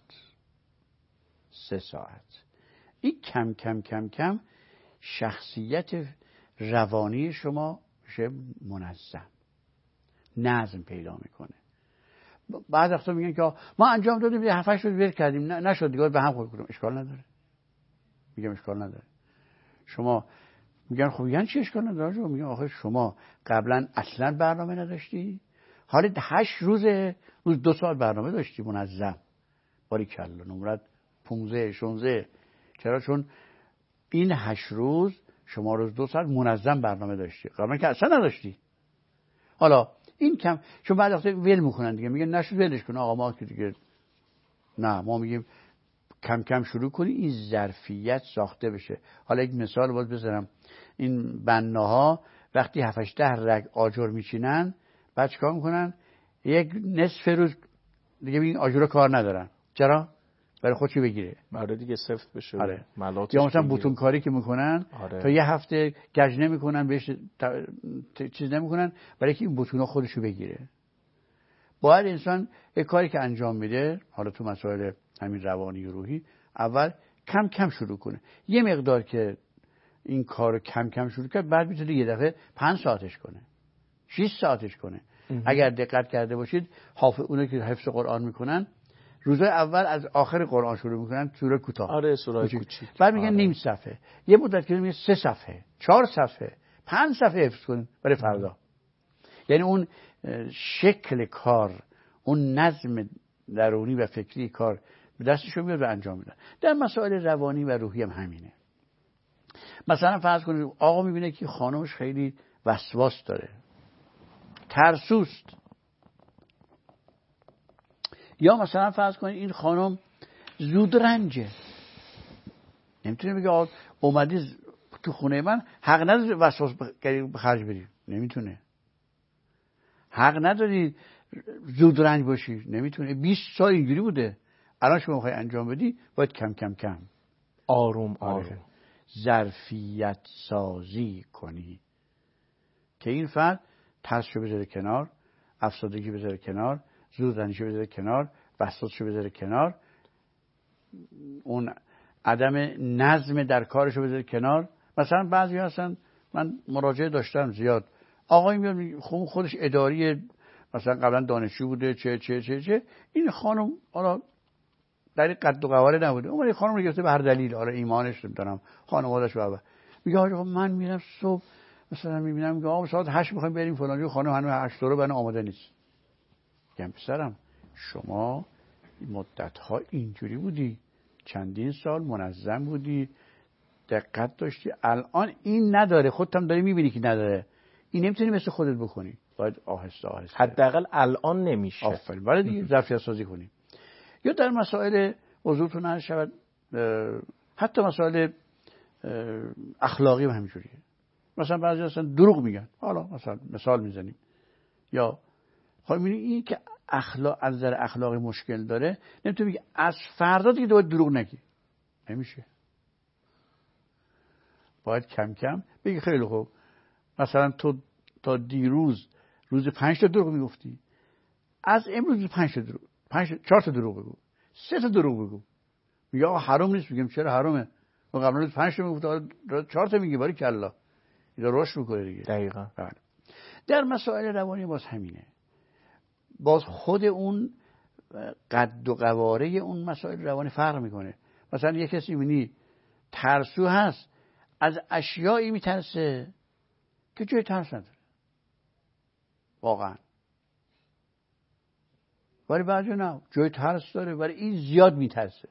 3 ساعت. این کم کم کم کم شخصیت روانی شما میشه منظم، نظم پیدا میکنه. بعد وقتا میگن که ما انجام دادیم 7-8 روز ول کردیم نشد دیگه به هم خورد کنیم. اشکال نداره. میگم اشکال نداره. شما میگن خب یعنی چی اشکال نداره؟ میگن آخه شما قبلا اصلا برنامه نداشتی، حالا 8 روز 2 ساعت برنامه داشتی منظم. باریکلا نمرت 15-16. چرا؟ چون این 8 روز شما روز 2 ساعت منظم برنامه داشتی، قبلا که اصلا نداشتی. حالا این کم چون بعد وقتا ول میکنن دیگه، میگن نشد ولش کن آقا ما که دیگه نه، ما میگیم کم کم شروع کنی این ظرفیت ساخته بشه. حالا یک مثال باید بزنم. این بناها وقتی 7-8 رگ آجر میچینن بعد چیکار میکنن؟ یک نصف روز دیگه این آجر کار ندارن. چرا؟ برای خودشو بگیره. آره دیگه سفت بشه. آره. ملاتش یا مثلا بوتون کاری که میکنن تا یه هفته گج نمیکنن، بهش چیز نمیکنن برای که این بوتونا خودشو بگیره. باید انسان یک کاری که انجام میده، حالا تو مسائل همین روانی و روحی، اول کم کم شروع کنه. یه مقدار که این کارو کم کم شروع کرد، بعد میتونه یه دفعه 5 ساعتش کنه، 6 ساعتش کنه. اگر دقت کرده باشید اونایی که حفظ قرآن میکنن روزای اول از آخر قرآن شروع میکنن، سوره کوتاه. آره سوره کوچیک. بعد میگن نیم صفحه، یه مدت که میگه 3 صفحه، 4 صفحه، 5 صفحه حفظ کن برای فردا. یعنی اون شکل کار، اون نظم درونی و فکری کار به دستشون میاد و انجام میدن. در مسائل روانی و روحی هم همینه. مثلا فرض کنید آقا میبینه که خانمش خیلی وسواس داره، ترسوست. یا مثلا فرض کنید این خانم زود رنجه، نمیتونه بگه اومدی تو خونه من حق نداری وسواس به خرج بدی، نمیتونه. حق نداری زود رنج باشی، نمیتونه. 20 سال اینجوری بوده. الان شما میخوای انجام بدی باید کم کم کم آروم آروم ظرفیت سازی کنی که این فرد ترسشو بذاره کنار، افسردگی بذاره کنار، زود رنجشو بذاره کنار، وسواسشو بذاره کنار، اون عدم نظم در کارشو بذاره کنار. مثلا بعضی هستن، من مراجعه داشتم زیاد، آقایی میاد خودش اداری، مثلا قبلا دانشجو بوده، چه این خانم حالا در قد و قواره نبوده. اون یه خانم رو گرفته به هر دلیل، حالا ایمانش نمیدونم، خانواده‌اش و میگه آقا من میرم صبح مثلا میبینم میگه آقا ساعت 8 میخوایم بریم فلان، خانم هنوز 8 رو بنا آماده نیست. میگم پسرم شما مدت‌ها اینجوری بودی، چندین سال منظم بودی، دقت داشتی، الان این نداره، خودت هم داری میبینی که نداره، این نمیتونی مثل خودت بکنی، باید آهسته آهسته، حداقل الان نمیشه. آفرین، ولی دیگه ظرفیت سازی کنی. یا در مسائل حضورتون عرض شود، حتی مسائل اخلاقی هم همینجوریه. مثلا بعضی اصلا دروغ میگن، حالا مثلا مثال میزنیم، یا خب میبینی این که از نظر اخلاقی مشکل داره، نمیتونی بگی از فردا دیگه باید دروغ نگی، نمیشه. باید کم کم بگی خیلی خوب، مثلا تو تا دیروز روز 5 تا دروغ میگفتی، از امروز 5 تا دروغ، 4 تا دروغ بگو، 3 تا دروغ بگو. میگه آقا حرام نیست، میگم چرا حرامه؟ ما قبلا روز 5 تا میگفت، حالا 4 تا میگی، باری کلا اینا روش میکنه دیگه. دقیقاً. در مسائل روانی باز همینه، باز خود اون قد و قواره اون مسائل روانی فرق میکنه. مثلا یه کسی میبینی ترسو هست، از اشیایی میترسه که جای ترس نداره واقعا، ولی بعضی نه، جای ترس داره ولی این زیاد میترسه.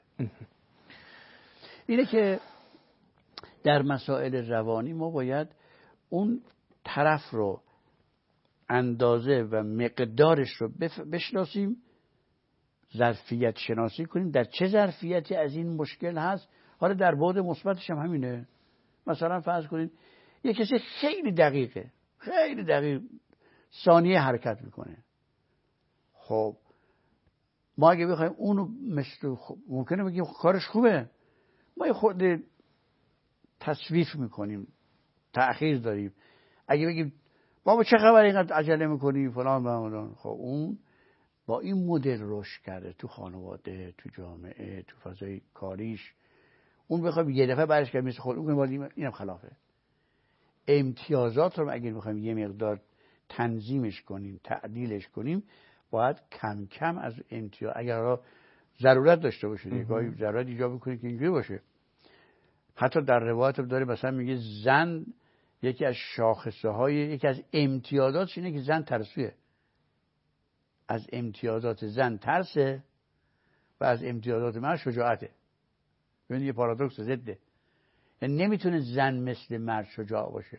اینه که در مسائل روانی ما باید اون طرف رو اندازه و مقدارش رو بشناسیم، ظرفیت شناسی کنیم، در چه ظرفیتی از این مشکل هست. حالا در بعد مثبتش هم همینه. مثلا فرض کنید یه کسی خیلی دقیق ثانیه حرکت میکنه، خب ما اگه بخوایم اونو مثل ممکنه بگیم کارش خوبه، ما یه خورده تصویف میکنیم، تأخیر داریم. اگه بگیم بابا چه خبر اینقدر عجله میکنی فلان، خب اون با این مدل رشد کرده تو خانواده، تو جامعه، تو فضای کاریش، اون بخوایم یه دفعه برش کنیم مثل خود اون، اینم خلافه. امتیازات رو اگه بخوایم یه مقدار تنظیمش کنیم، تعدیلش کنیم، باید کم کم از امتیاز، اگر ضرورت داشته باشه، گاهی ضرورت ایجاب میکنه که اینجوری باشه. حتی در روایت داره مثلا میگه زن یکی از شاخصه های، یکی از امتیازاتش اینه که زن ترسویه. از امتیازات زن ترسه و از امتیازات مرد شجاعته. ببینید یه پارادوکس ضده، یعنی نمیتونه زن مثل مرد شجاع باشه.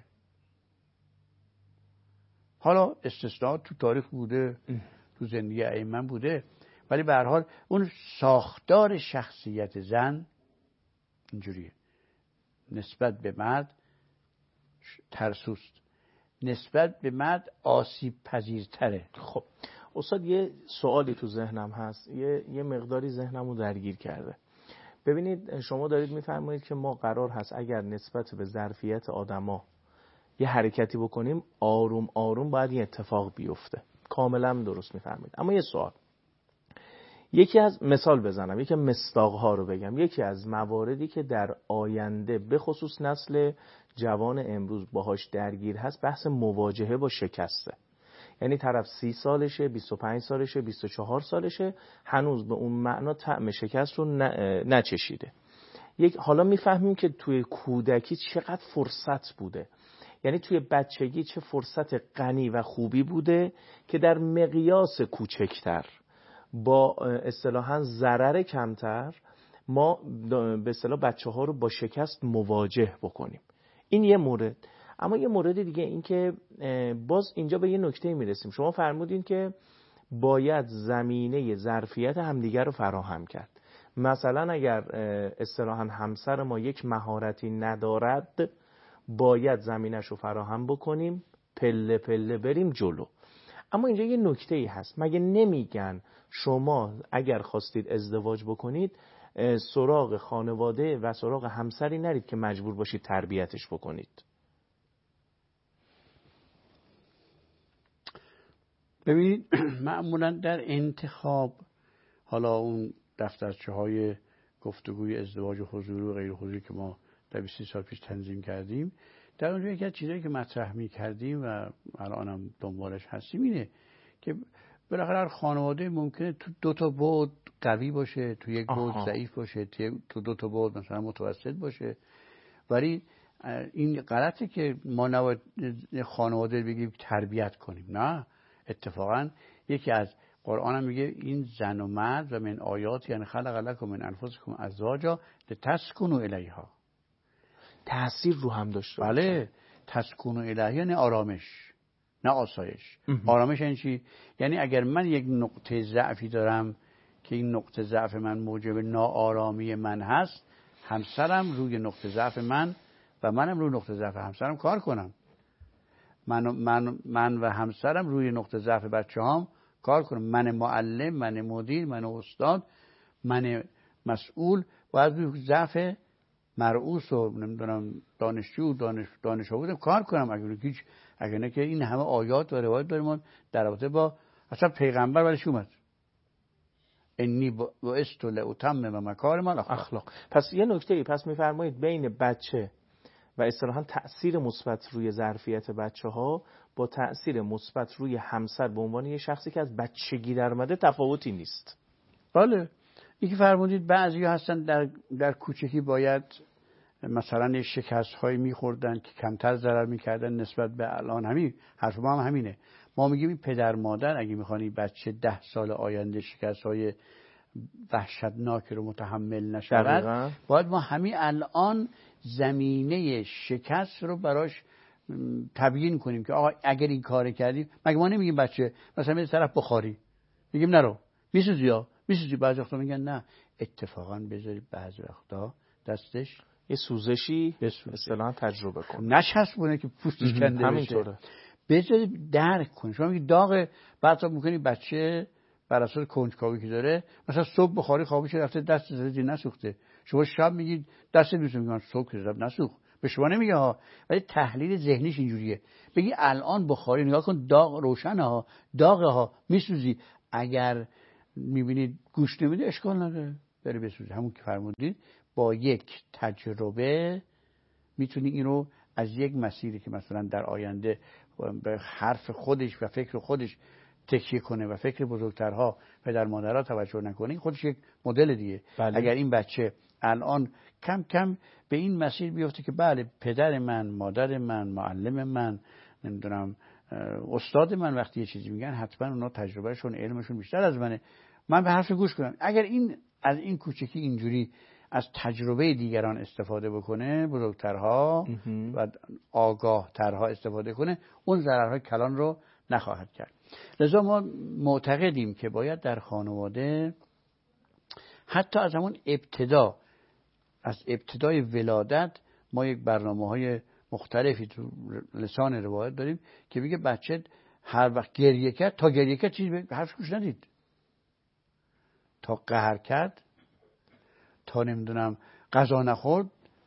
حالا استثناءات تو تاریخ بوده، تو زندگی ائمه بوده، ولی به هر حال اون ساختار شخصیت زن اینجوریه، نسبت به مرد ترسوست، نسبت به مرد آسیب پذیرتره. خب استاد یه سوالی تو ذهنم هست، یه مقداری ذهنمو درگیر کرده. ببینید شما دارید میفرمایید که ما قرار هست اگر نسبت به ظرفیت آدما یه حرکتی بکنیم، آروم آروم باید یه اتفاق بیفته. کاملا درست میفرمایید. اما یه سوال، یکی از مثال بزنم، یکی مصداق‌ها رو بگم. یکی از مواردی که در آینده به خصوص نسل جوان امروز باهاش درگیر هست، بحث مواجهه با شکسته. یعنی طرف 30 سالشه، 25 سالشه، 24 سالشه، هنوز به اون معنا طعم شکست رو نچشیده. حالا میفهمیم که توی کودکی چقدر فرصت بوده، یعنی توی بچگی چه فرصت غنی و خوبی بوده که در مقیاس کوچکتر با اصطلاحاً ضرر کمتر ما به اصطلاح بچه‌ها رو با شکست مواجه بکنیم. این یه مورد. اما یه مورد دیگه این که باز اینجا به یه نکته میرسیم. شما فرمودین که باید زمینه ظرفیت همدیگر رو فراهم کرد. مثلا اگر اصطلاحاً همسر ما یک مهارتی ندارد، باید زمینش رو فراهم بکنیم، پله پله بریم جلو. اما اینجا یه نکته‌ای هست، مگه نمیگن شما اگر خواستید ازدواج بکنید سراغ خانواده و سراغ همسری نرید که مجبور باشید تربیتش بکنید؟ ببینید معمولا در انتخاب، حالا اون دفترچه‌های گفتگوی ازدواج و حضوری و غیر حضوری که ما در 20 سال پیش تنظیم کردیم، در اونجا یکی از چیزایی که مطرح می‌کردیم و الان هم دنبالش هستیم اینه که بالاخره هر خانواده ممکنه تو 2 تا بعد قوی باشه، تو یک بود ضعیف باشه، تو دو تا بود مثلا متوسط باشه. ولی این غلطه که ما نباید خانواده بگیم تربیت کنیم. نه، اتفاقا یکی از قرآن هم میگه این زن و مرد و من آیات یعنی خلق لکم من انفسکم ازواجا لتسکنوا الیها، تأثیر رو هم داشته باشه. بله، تسکنوا الیها یعنی آرامش نه آسایش. آرامش یعنی چی؟ یعنی اگر من یک نقطه ضعفی دارم که این نقطه ضعف من موجب ناآرامی من هست، همسرم روی نقطه ضعف من و منم روی نقطه ضعف همسرم کار کنم. من و همسرم روی نقطه ضعف بچه‌هام کار کنم. من معلم، من مدیر، من استاد، من مسئول باید روی ضعف مرعوس و نمیدونم دانشجو دانش آموز کار کنم. اگر نه که این همه آیات و روایت داریم در رابطه با اصلا پیغمبر برش اومد انی بعثت لاتمم مکارم الاخلاق. پس یه نکته پس میفرمایید بین بچه و اصطلاحاً تأثیر مثبت روی ظرفیت بچه‌ها با تأثیر مثبت روی همسر به عنوان یه شخصی که از بچگی در اومده تفاوتی نیست. بله، اینکه فرمودید بعضی هستن در کوچکی باید مثلا شکست‌هایی می‌خوردن که کمتر ضرر می‌کردن نسبت به الان. همین حرف ما هم همینه. ما میگیم این پدر مادر اگه می‌خوانی بچه 10 سال آینده شکست‌های وحشتناک رو متحمل نشود، باید ما همین الان زمینه شکست رو براش تبیین کنیم که آقا اگر این کار کردیم. مگه ما نمیگیم بچه مثلا به طرف بخاری میگیم نرو میسوزی، بعضی وقتا میگن نه، اتفاقا بذارید بعضی وقتا دستش یه سوزشی اصطلاحاً تجربه کن، نچسبونه که پوستش کنده بشه. همینطوره. بذارید درک کن. شما میگید داغ، بعد میکنی بچه بر اساس کنجکاوی که داره مثلا صبح بخاری خوابش رفته دست زدی نسوخته، شما شب میگید دست میگن صبح که زدم نسوخت. به شما نمیگه ها، ولی تحلیل ذهنیش اینجوریه. بگی الان بخاری نگاه کن داغ روشنه ها، داغه ها، میسوزی. اگر میبینید گوش نمیده اشکال نداره بره بسوزه. همون که فرمودید با یک تجربه میتونی اینو از یک مسیری که مثلا در آینده به حرف خودش و فکر خودش تکیه کنه و فکر بزرگترها پدر مادرها توجه نکنه، خودش یک مدل دیگه. بله. اگر این بچه الان کم کم به این مسیر بیفته که بله پدر من، مادر من، معلم من، نمیدونم استاد من وقتی یه چیزی میگن حتما اونا تجربهشون علمشون بیشتر از منه، من به حرف گوش کنم. اگر این از این کوچکی اینجوری از تجربه دیگران استفاده بکنه، بزرگترها و آگاهترها استفاده کنه، اون ضررهای کلان رو نخواهد کرد. لذا ما معتقدیم که باید در خانواده حتی از همون ابتدا، از ابتدای ولادت، ما یک برنامه‌های مختلفی تو لسان روایت داریم که میگه بچه هر وقت گریه کرد، تا گریه کرد چیزی به حرفش گوش ندید، تا قهر کرد، تا نمیدونم غذا نخورد،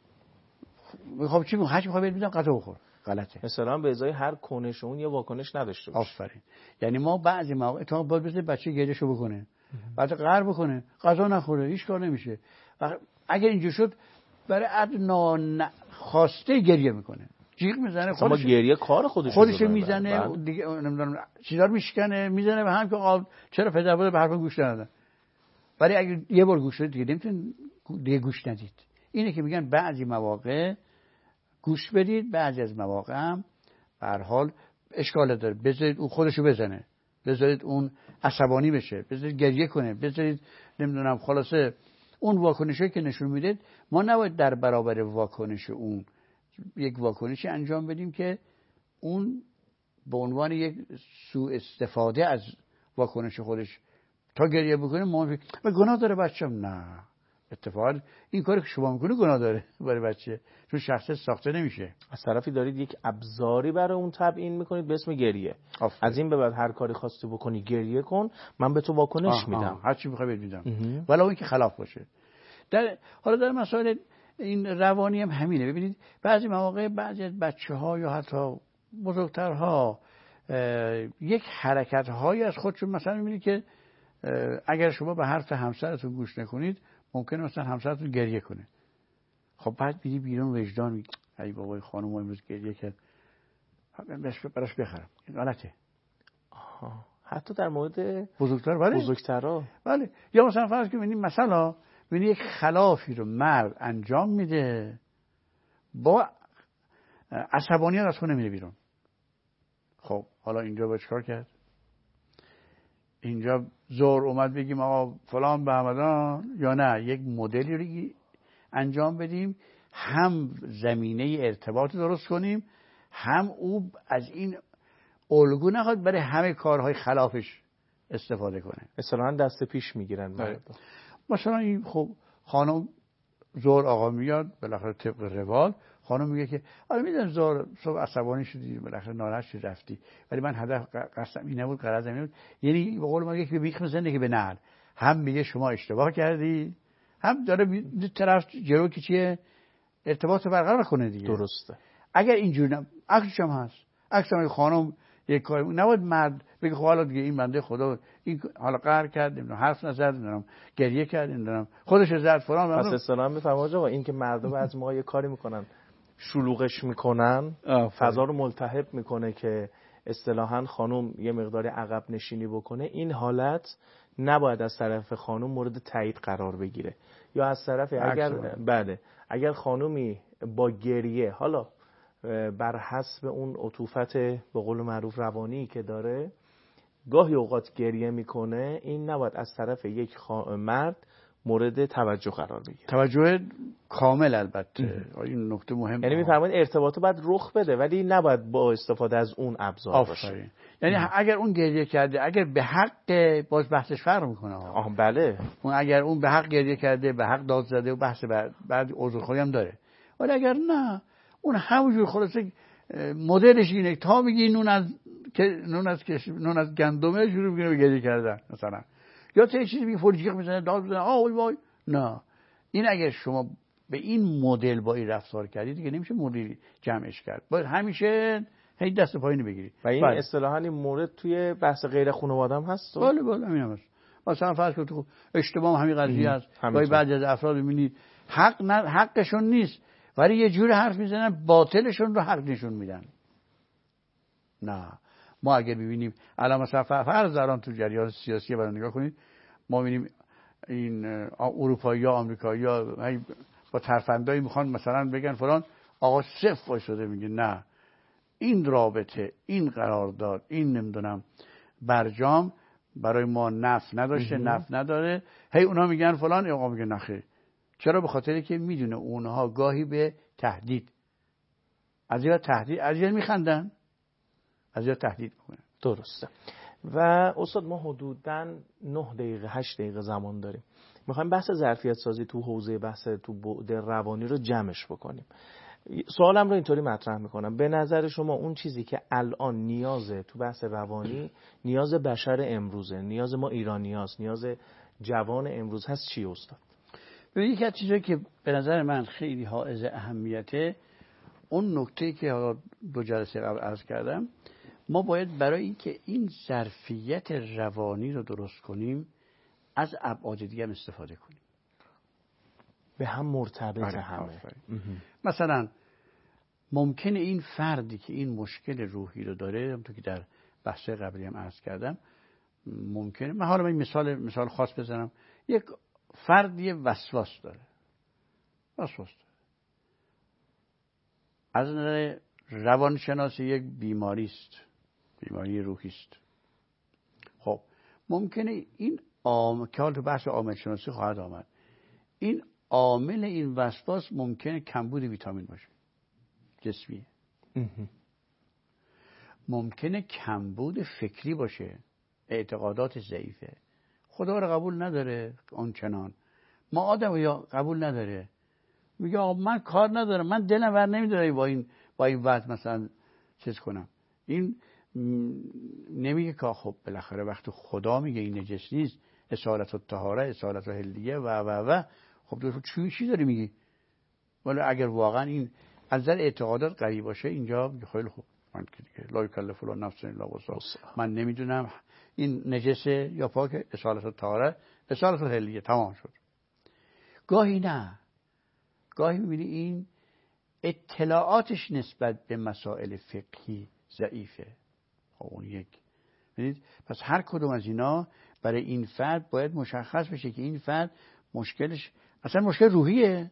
میخوام چی میخوام هرچی میخوام بدم غذا بخور. غلطه. مثلا به ازای هر کنش اون یه واکنش نداشته باشه. آفرین. یعنی ما بعضی مواقع تو باید بذاری بچه گریهشو بکنه، بعد قهر بکنه، غذا نخوره، هیچ کار نمیشه. اگر اینجوری شد برای ادنا خواسته گریه میکنه، جیغ میزنه، خودش گریه کار خودش میزنه دیگه، نمیدونم چیزا رو میشکنه، میزنه به هم که چرا پدر بود به حرف گوش ندادن. ولی اگه یه بار گوش دادید دیگه نمیتونید دیگه گوش ندید. اینه که میگن بعضی مواقع گوش بدید، بعضی از مواقع هم به هر حال اشکال داره، بذارید اون خودشو بزنه، بذارید اون عصبانی بشه، بذارید گریه کنه، بذارید نمیدونم خلاصه اون واکنشی که نشون میدید. ما نباید در برابر واکنش اون یک واکنشی انجام بدیم که اون به عنوان یک سوء استفاده از واکنش خودش تا گریه بکنه ما گناه داره بچه‌م. نه، اتفاقا این کاری که شما میکنه گناه داره برای بچه، چون شخصیت ساخته نمیشه. از طرفی دارید یک ابزاری برای اون تبیین میکنید به اسم گریه. از این به بعد هر کاری خواستی بکنی گریه کن، من به تو واکنش میدم، هر چی میخوای میدم، ولی اون که خلاف باشه. حالا در مسائل این روانی هم همینه. ببینید بعضی مواقع بعضی از بچه‌ها یا حتی بزرگترها یک حرکت‌هایی از خودشون مثلا می‌بینید که اگر شما به حرف همسرتون گوش نکنید ممکنه مثلا همسرتون گریه کنه. خب بعد میری بیرون وجدان میگی ای بابای خانم امروز گریه کرد، براش بخرم. این غلطه. حتی در مورد بزرگترها. بله. یا مثلا فرض کنید مثلا یک خلافی رو مرد انجام میده، با عصبانیت از خونه میره بیرون. خب حالا اینجا باید چیکار کرد؟ اینجا زور اومد بگیم آقا فلان به همدان، یا نه یک مدلی رو انجام بدیم هم زمینه ارتباط درست کنیم، هم او از این الگو نخواد برای همه کارهای خلافش استفاده کنه. اصلا دست پیش میگیرن مرد. مثلا این خب خانم زور آقا میاد بالاخره طبق روال، خانم میگه که آره میدونم زور صبح عصبانی شدی بالاخره ناراحت شدی رفتی، ولی من هدف قصدم این نبود، غرضم این بود. یعنی به قول ما که بیخ میزنه که به نعل، هم میگه شما اشتباه کردی، هم داره طرف جلو که چیه ارتباط برقرار کنه دیگه. درسته. اگر اینجوری عکسش هم هست، عکس هم خانم یک کاری نباید مرد بگه خب حالا دیگه این بنده خدا این حالا قهر کرد، نمیدونم حرف نزد، نمیدونم گریه کرد، نمیدونم خودش زد فلان. پس اصطلاحاً میفهمم آقا این که مردم از ما یه کاری میکنن شلوغش میکنن، فضا رو ملتهب میکنه که اصطلاحاً خانم یه مقداری عقب نشینی بکنه، این حالت نباید از طرف خانم مورد تایید قرار بگیره. یا از طرف اگر خانومی با گریه حالا بر حسب اون عطوفت به قول معروف روانی که داره گاهی اوقات گریه میکنه، این نباید از طرف یک مرد مورد توجه قرار بگیره. توجه کامل البته. این نکته مهمه. یعنی میفرمایید ارتباطو باید رخ بده ولی نباید با استفاده از اون ابزار باشه. یعنی اگر اون گریه کرده، اگر به حق، باز بحثش فرق میکنه. بله. اون اگر اون به حق گریه کرده، به حق داد زده و بحث بعد عذرخواهی هم داره. ولی اگر نه، اون همونجور خلاصه مدلش اینه تا میگی نون از گندمه شروع میکنه به گریه کردن مثلا، یا چه چیزی میگه فوری جیغ میزنه داد میزنه آی وای. نه، این اگر شما به این مدل با این رفتار کردید دیگه نمیشه مدلی جمعش کرد، باید همیشه هی دست پایینی بگیری. و این اصطلاحاً این مورد توی بحث غیر خانواده هم هست. بله همین هم هست. مثلا فرض کن تو اجتماع همین قضیه هست، گاهی بعضی از افراد میبینی حقشون نیست ولی یه جور حرف میزنن باطلشون رو حق نشون میدن. نه، ما اگر ببینیم الان مثلا فرض الان تو جریان سیاسی برای نگاه کنید، ما ببینیم این اروپایی‌ها آمریکایی‌ها با ترفندایی میخوان مثلا بگن فلان آقا صفر وایساده میگه نه این رابطه، این قرارداد، این نمیدونم برجام برای ما نفع نداشته، نفع نداره، هی اونا میگن فلان، آقا میگه نخیر. چرا؟ به خاطری که میدونه اونها گاهی به تهدید از میخندن، از تهدید میکنن. درسته. و استاد ما حدوداً 9 دقیقه 8 دقیقه زمان داریم. میخوایم بحث ظرفیت سازی تو حوزه بحث تو بعد روانی رو جمعش بکنیم. سوالم رو اینطوری مطرح میکنم، به نظر شما اون چیزی که الان نیازه تو بحث روانی، نیاز بشر امروزه، نیاز ما ایرانیاست، نیاز جوان امروز هست، چی استاد؟ ببینید یکی از چیزایی که به نظر من خیلی حائز اهمیته، اون نکته‌ای که حالا 2 جلسه قبل عرض کردم، ما باید برای اینکه این ظرفیت روانی رو درست کنیم از ابعاد دیگه هم استفاده کنیم. به هم مرتبط همه. مثلا ممکنه این فردی که این مشکل روحی رو داره، همونطور که در بحث قبلی هم عرض کردم، ممکنه من حالا مثال خاص بزنم، یک فردی وسواس داره. از نظر روانشناسی یک بیماری است، بیماری روحی است. خب ممکنه این که حال تو بحث عامل شناسی خواهد آمد، این عامل این وسواس ممکنه کمبود ویتامین باشه جسمی، ممکنه کمبود فکری باشه، اعتقادات ضعیفه، خدا رو قبول نداره آنچنان، ما آدم یا قبول نداره، میگه آقا من کار ندارم، من دلم ور نمیداره با این وضع مثلا چیز کنم. این نمیگه که خب بالاخره وقتی خدا میگه این نجس نیست، اصالت الطهاره، اصالت الهلیه و خب تو چی داری میگی؟ ولی اگر واقعا این از نظر اعتقادات قوی باشه، اینجا خیلی خوب، من که دیگه لا یکلف الله نفسا الا وسعها، من نمیدونم این نجسه یا پاک، اصالت الطهاره، اصالت الهلیه، تمام شد. گاهی نه، گاهی میبینی این اطلاعاتش نسبت به مسائل فقهی ضعیفه. خب اون یک ببینید پس هر کدوم از اینا برای این فرد باید مشخص بشه که این فرد مشکلش اصلا مشکل روحیه،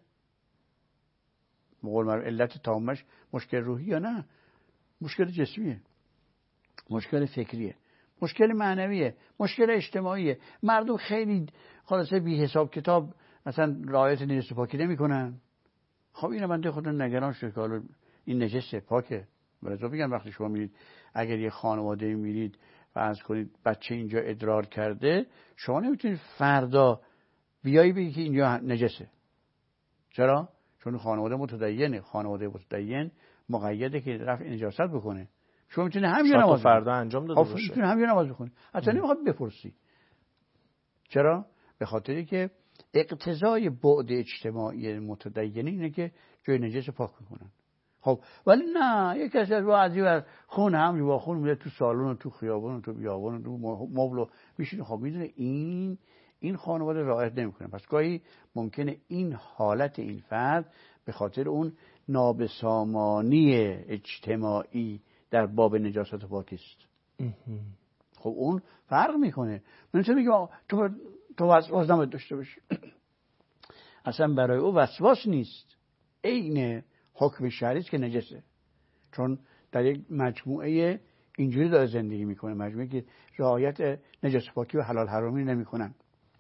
مقول علت تامش مشکل روحی یا نه، مشکل جسمیه، مشکل فکریه، مشکل معنویه، مشکل اجتماعیه. مردم خیلی خلاصه بی حساب کتاب مثلا رعایت نجس پاکی نمی‌کنن. خب اینا بنده خدا نگران شد که حالا این نجسه پاکه. برای بگم وقتی شما میرید اگر یه خانواده میرید فرض کنید بچه اینجا ادرار کرده، شما نمیتونید فردا بیایی بگی که اینجا نجسه. چرا؟ چون خانواده متدینه، خانواده متدین مقیده که رفع نجاست بکنه. شما میتونید همین نماز فردا انجام داده باشه، میتونید همین نماز بخونید، اصلا نمیخواد بپرسی. چرا؟ به خاطری که اقتضای بعد اجتماعی متدینی اینه که جای نجس پاک میکنن. خب ولی نه، یک کسی از بعضی ور خون هم با خون میره تو سالن و تو خیابان و تو بیابان و تو مبل میشینه. خب میدونه این خانواده رعایت نمیکنه. پس گاهی ممکنه این حالت این فرد به خاطر اون نابسامانی اجتماعی در باب نجاست پاکی است. خب اون فرق میکنه. من چه میگم تو وسواس نباید داشته باشی. اصلا برای او وسواس نیست، عین حکم شرعی است که نجسه، چون در یک مجموعه اینجوری داره زندگی میکنه، مجموعه که رعایت نجس پاکی و حلال حرامی نمیکنن.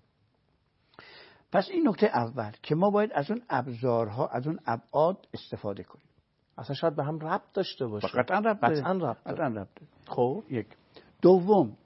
پس این نکته اول که ما باید از اون ابزارها، از اون ابعاد استفاده کنیم. اصلا شاید به هم ربط داشته باشه. قطعا ربط داره. خب یک دوم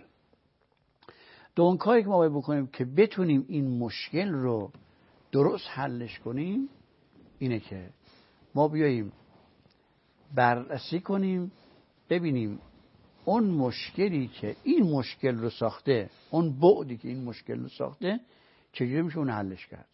کاری که ما باید بکنیم که بتونیم این مشکل رو درست حلش کنیم اینه که ما بیاییم بررسی کنیم، ببینیم اون مشکلی که این مشکل رو ساخته، اون بعدی که این مشکل رو ساخته چجوری میشه اون حلش کرد.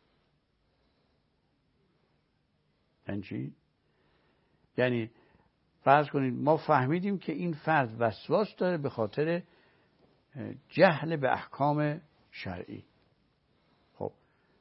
یعنی چی؟ یعنی فرض کنید ما فهمیدیم که این فرد وسواس داره به خاطر جهل به احکام شرعی. خب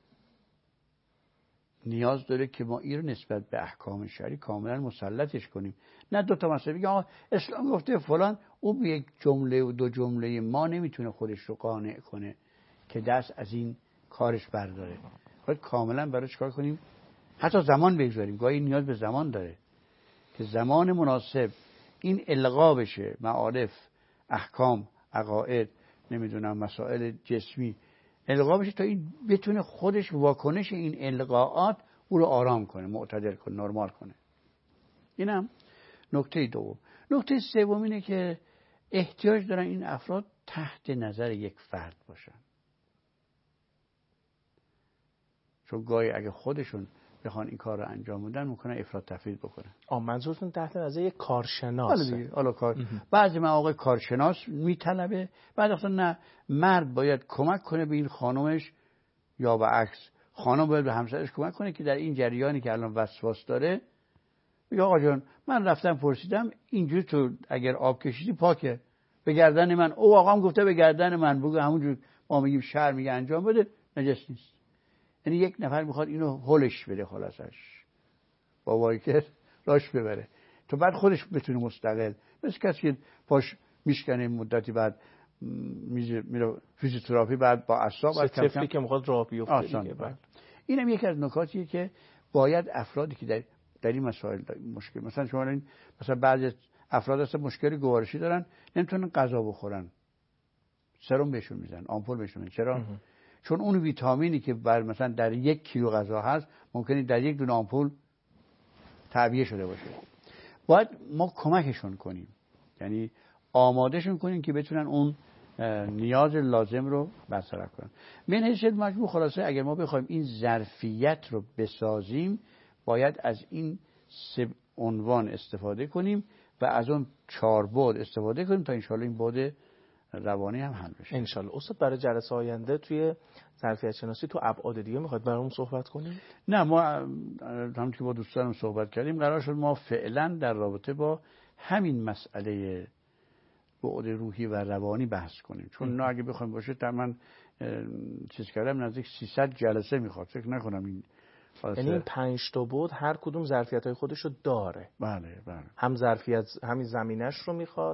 نیاز داره که ما این رو نسبت به احکام شرعی کاملا مسلطش کنیم. نه دو تا مسئله بگه آقا اسلام گفته فلان، او به یک جمله و دو جمله ما نمیتونه خودش رو قانع کنه که دست از این کارش برداره. باید کاملا براش کار کنیم، حتی زمان بگذاریم. گاهی نیاز به زمان داره که زمان مناسب این القا بشه، معارف، احکام، عقاید، نمیدونم مسائل جسمی القا بشه تا این بتونه خودش واکنش این القاءات او رو آرام کنه، معتدل کنه، نرمال کنه. اینم نکته دوم. نکته سوم اینه که احتیاج دارن این افراد تحت نظر یک فرد باشن، چون گاهی اگه خودشون بخوان این کار رو انجام بدن ممکنه افراط تفرید بکنن. منظورتون تحت نظر یک کارشناسه؟ حالا بعضی مواقع کارشناس میطلبه، بعد اصلا نه، مرد باید کمک کنه به این خانمش یا به عکس خانم باید به همسرش کمک کنه که در این جریانی که الان وسواس داره میگه آقا جان من رفتم پرسیدم اینجوری تو اگر آب کشیدی پاکه، به گردن من او آقام گفته به گردن من بگو، همونجور ما میگیم شرع میگه انجام بده، نجس نیست. یعنی یک نفر میخواد اینو هولش بده، خلاصش بابایی که راش ببره تو بعد خودش بتونه مستقل، مثل کسی که پاش میشکنه مدتی بعد میره فیزیوتراپی، بعد با اعصاب بعد طفلی که میخواد راه بیفته دیگه. اینم یکی از نکاتیه که باید افرادی که در این مسائل مشکل، مثلا شما این مثلا بعضی افراد هست مشکل گوارشی دارن نمیتونن غذا بخورن، سرم بهشون میزنن، آمپول بهشون میزنن. چرا؟ چون اون ویتامینی که مثلا در 1 کیلو غذا هست ممکنه در 1 دونه آمپول تعبیه شده باشه. باید ما کمکشون کنیم، یعنی آمادهشون کنیم که بتونن اون نیاز لازم رو برطرف کنن. من حیث مجموع خلاصه اگر ما بخوایم این ظرفیت رو بسازیم باید از این 3 عنوان استفاده کنیم و از اون 4 بعد استفاده کنیم تا انشالله این بعد روانی هم حل بشه. انشالله. استاد برای جلسه آینده توی ظرفیت شناسی تو ابعاد دیگه میخواید برامون صحبت کنیم؟ نه، ما همون که با دوستانم صحبت کردیم قرار شد ما فعلا در رابطه با همین مسئله بعد روحی و روانی بحث کنیم، چون نه اگه بخوایم باشه تا من چیز کردم نزدیک 300 جلسه میخواد، فکر نکنم این یعنی این 5 تا بود هر کدوم ظرفیت‌های خودش رو داره. بله. هم ظرفیت همین زمینش رو میخواد،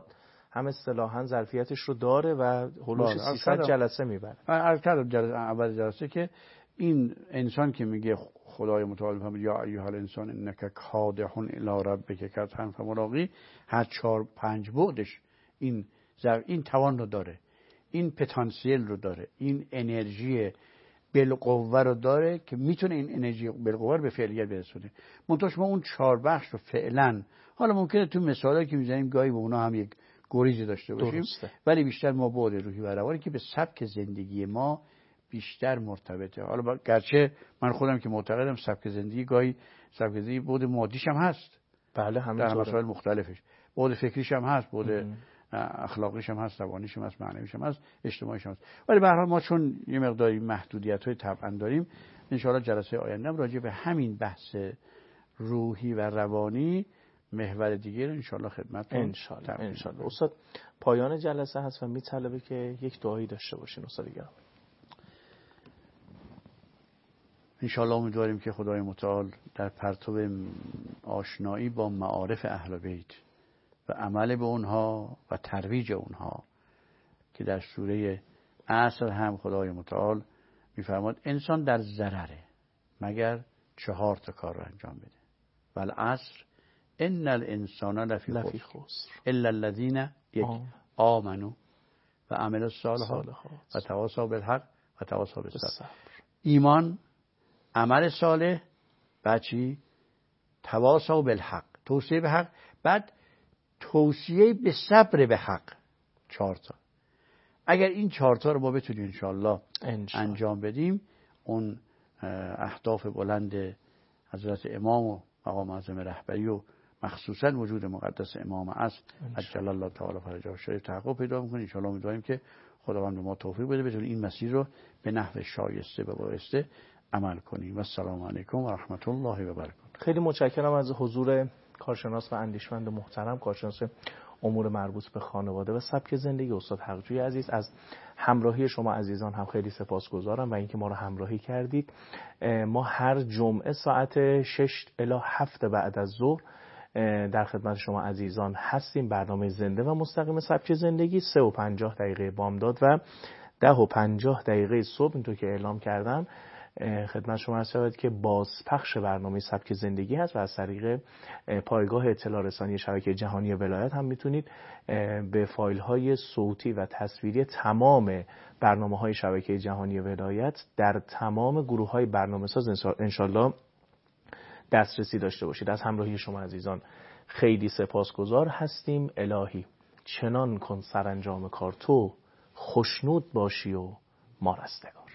هم اصطلاحاً ظرفیتش رو داره و حلوش 300 جلسه میبره. عرض کردم اول جلسه که این انسان که میگه خدای متعال فرمود یا ایها الانسان انک کادح الی ربک کدحا فملاقی، هر 4-5 بعدش این توان رو داره، این پتانسیل رو داره، این انرژی بالقوه رو داره که میتونه این انرژی بالقوه رو به فعلیت برسونه. منتها ما اون 4 بخش رو فعلا، حالا ممکنه تو مثالایی که میزنیم گاهی به اونا هم یک گریزی داشته باشیم، درسته. ولی بیشتر ما بعد روحی و روانی که به سبک زندگی ما بیشتر مرتبطه. حالا گرچه من خودم که معتقدم سبک زندگی گاهی سبک زندگی بعد مادیش هم هست، بله همینطوره، در مسائل مختلفش، بعد فکریش هم هست، بعد اخلاقیش هم هست، روانیش هم هست، معنویش هم هست، اجتماعیش هم هست. ولی به هر حال ما چون یه مقداری محدودیت‌های طبعا داریم، ان شاءالله جلسه آینده راجع به همین بحث روحی و روانی محور دیگه رو ان شاءالله خدمتتون ان شاءالله. استاد پایان جلسه هست و میطلبه که یک دعایی داشته باشین استاد گرامی. ان شاءالله امیدواریم که خدای متعال در پرتو آشنایی با معارف اهل بیت و عمل به اونها و ترویج اونها که در سوره عصر هم خدای متعال میفرماد انسان در ضرره مگر 4 کار رو انجام بده. والعصر ان الانسان لفی خسر الا الذين آمنوا و عملوا الصالحات و تواصوا بالحق و تواصوا بالصبر. ایمان، عمل صالح، بچی تواصوا بالحق، توصیه به حق، بعد توصیه به صبر به حق. 4 اگر این 4 رو ما بتونیم انشاءالله انجام بدیم، اون اهداف بلند حضرت امام و مقام اعظم رهبری و مخصوصا وجود مقدس امام عصر عجل الله تعالی فرجه الشریف تحقق پیدا می‌کنه. انشاءالله امیدواریم که خداوند به ما توفیق بده بتونیم این مسیر رو به نحو شایسته و بایسته عمل کنیم. و السلام علیکم و رحمت الله و برکاته. خیلی متشکرم از حضور کارشناس و اندیشمند محترم، کارشناس امور مربوط به خانواده و سبک زندگی استاد حقجوی عزیز. از همراهی شما عزیزان هم خیلی سپاسگزارم و اینکه ما رو همراهی کردید. ما هر جمعه ساعت 6 الی 7 بعد از ظهر در خدمت شما عزیزان هستیم. برنامه زنده و مستقیم سبک زندگی 3:50 بامداد و 10:50 صبح اینطور که اعلام کردم خدمت شما عرض شود که بازپخش برنامه سبک زندگی هست و از طریق پایگاه اطلاع رسانی شبکه جهانی ولایت هم میتونید به فایل های صوتی و تصویری تمام برنامه های شبکه جهانی ولایت در تمام گروه های برنامه ساز انشالله دسترسی داشته باشید. از همراهی شما عزیزان خیلی سپاسگزار هستیم. الهی چنان کن سرانجام کار تو، خوشنود باشی و ما رستگار.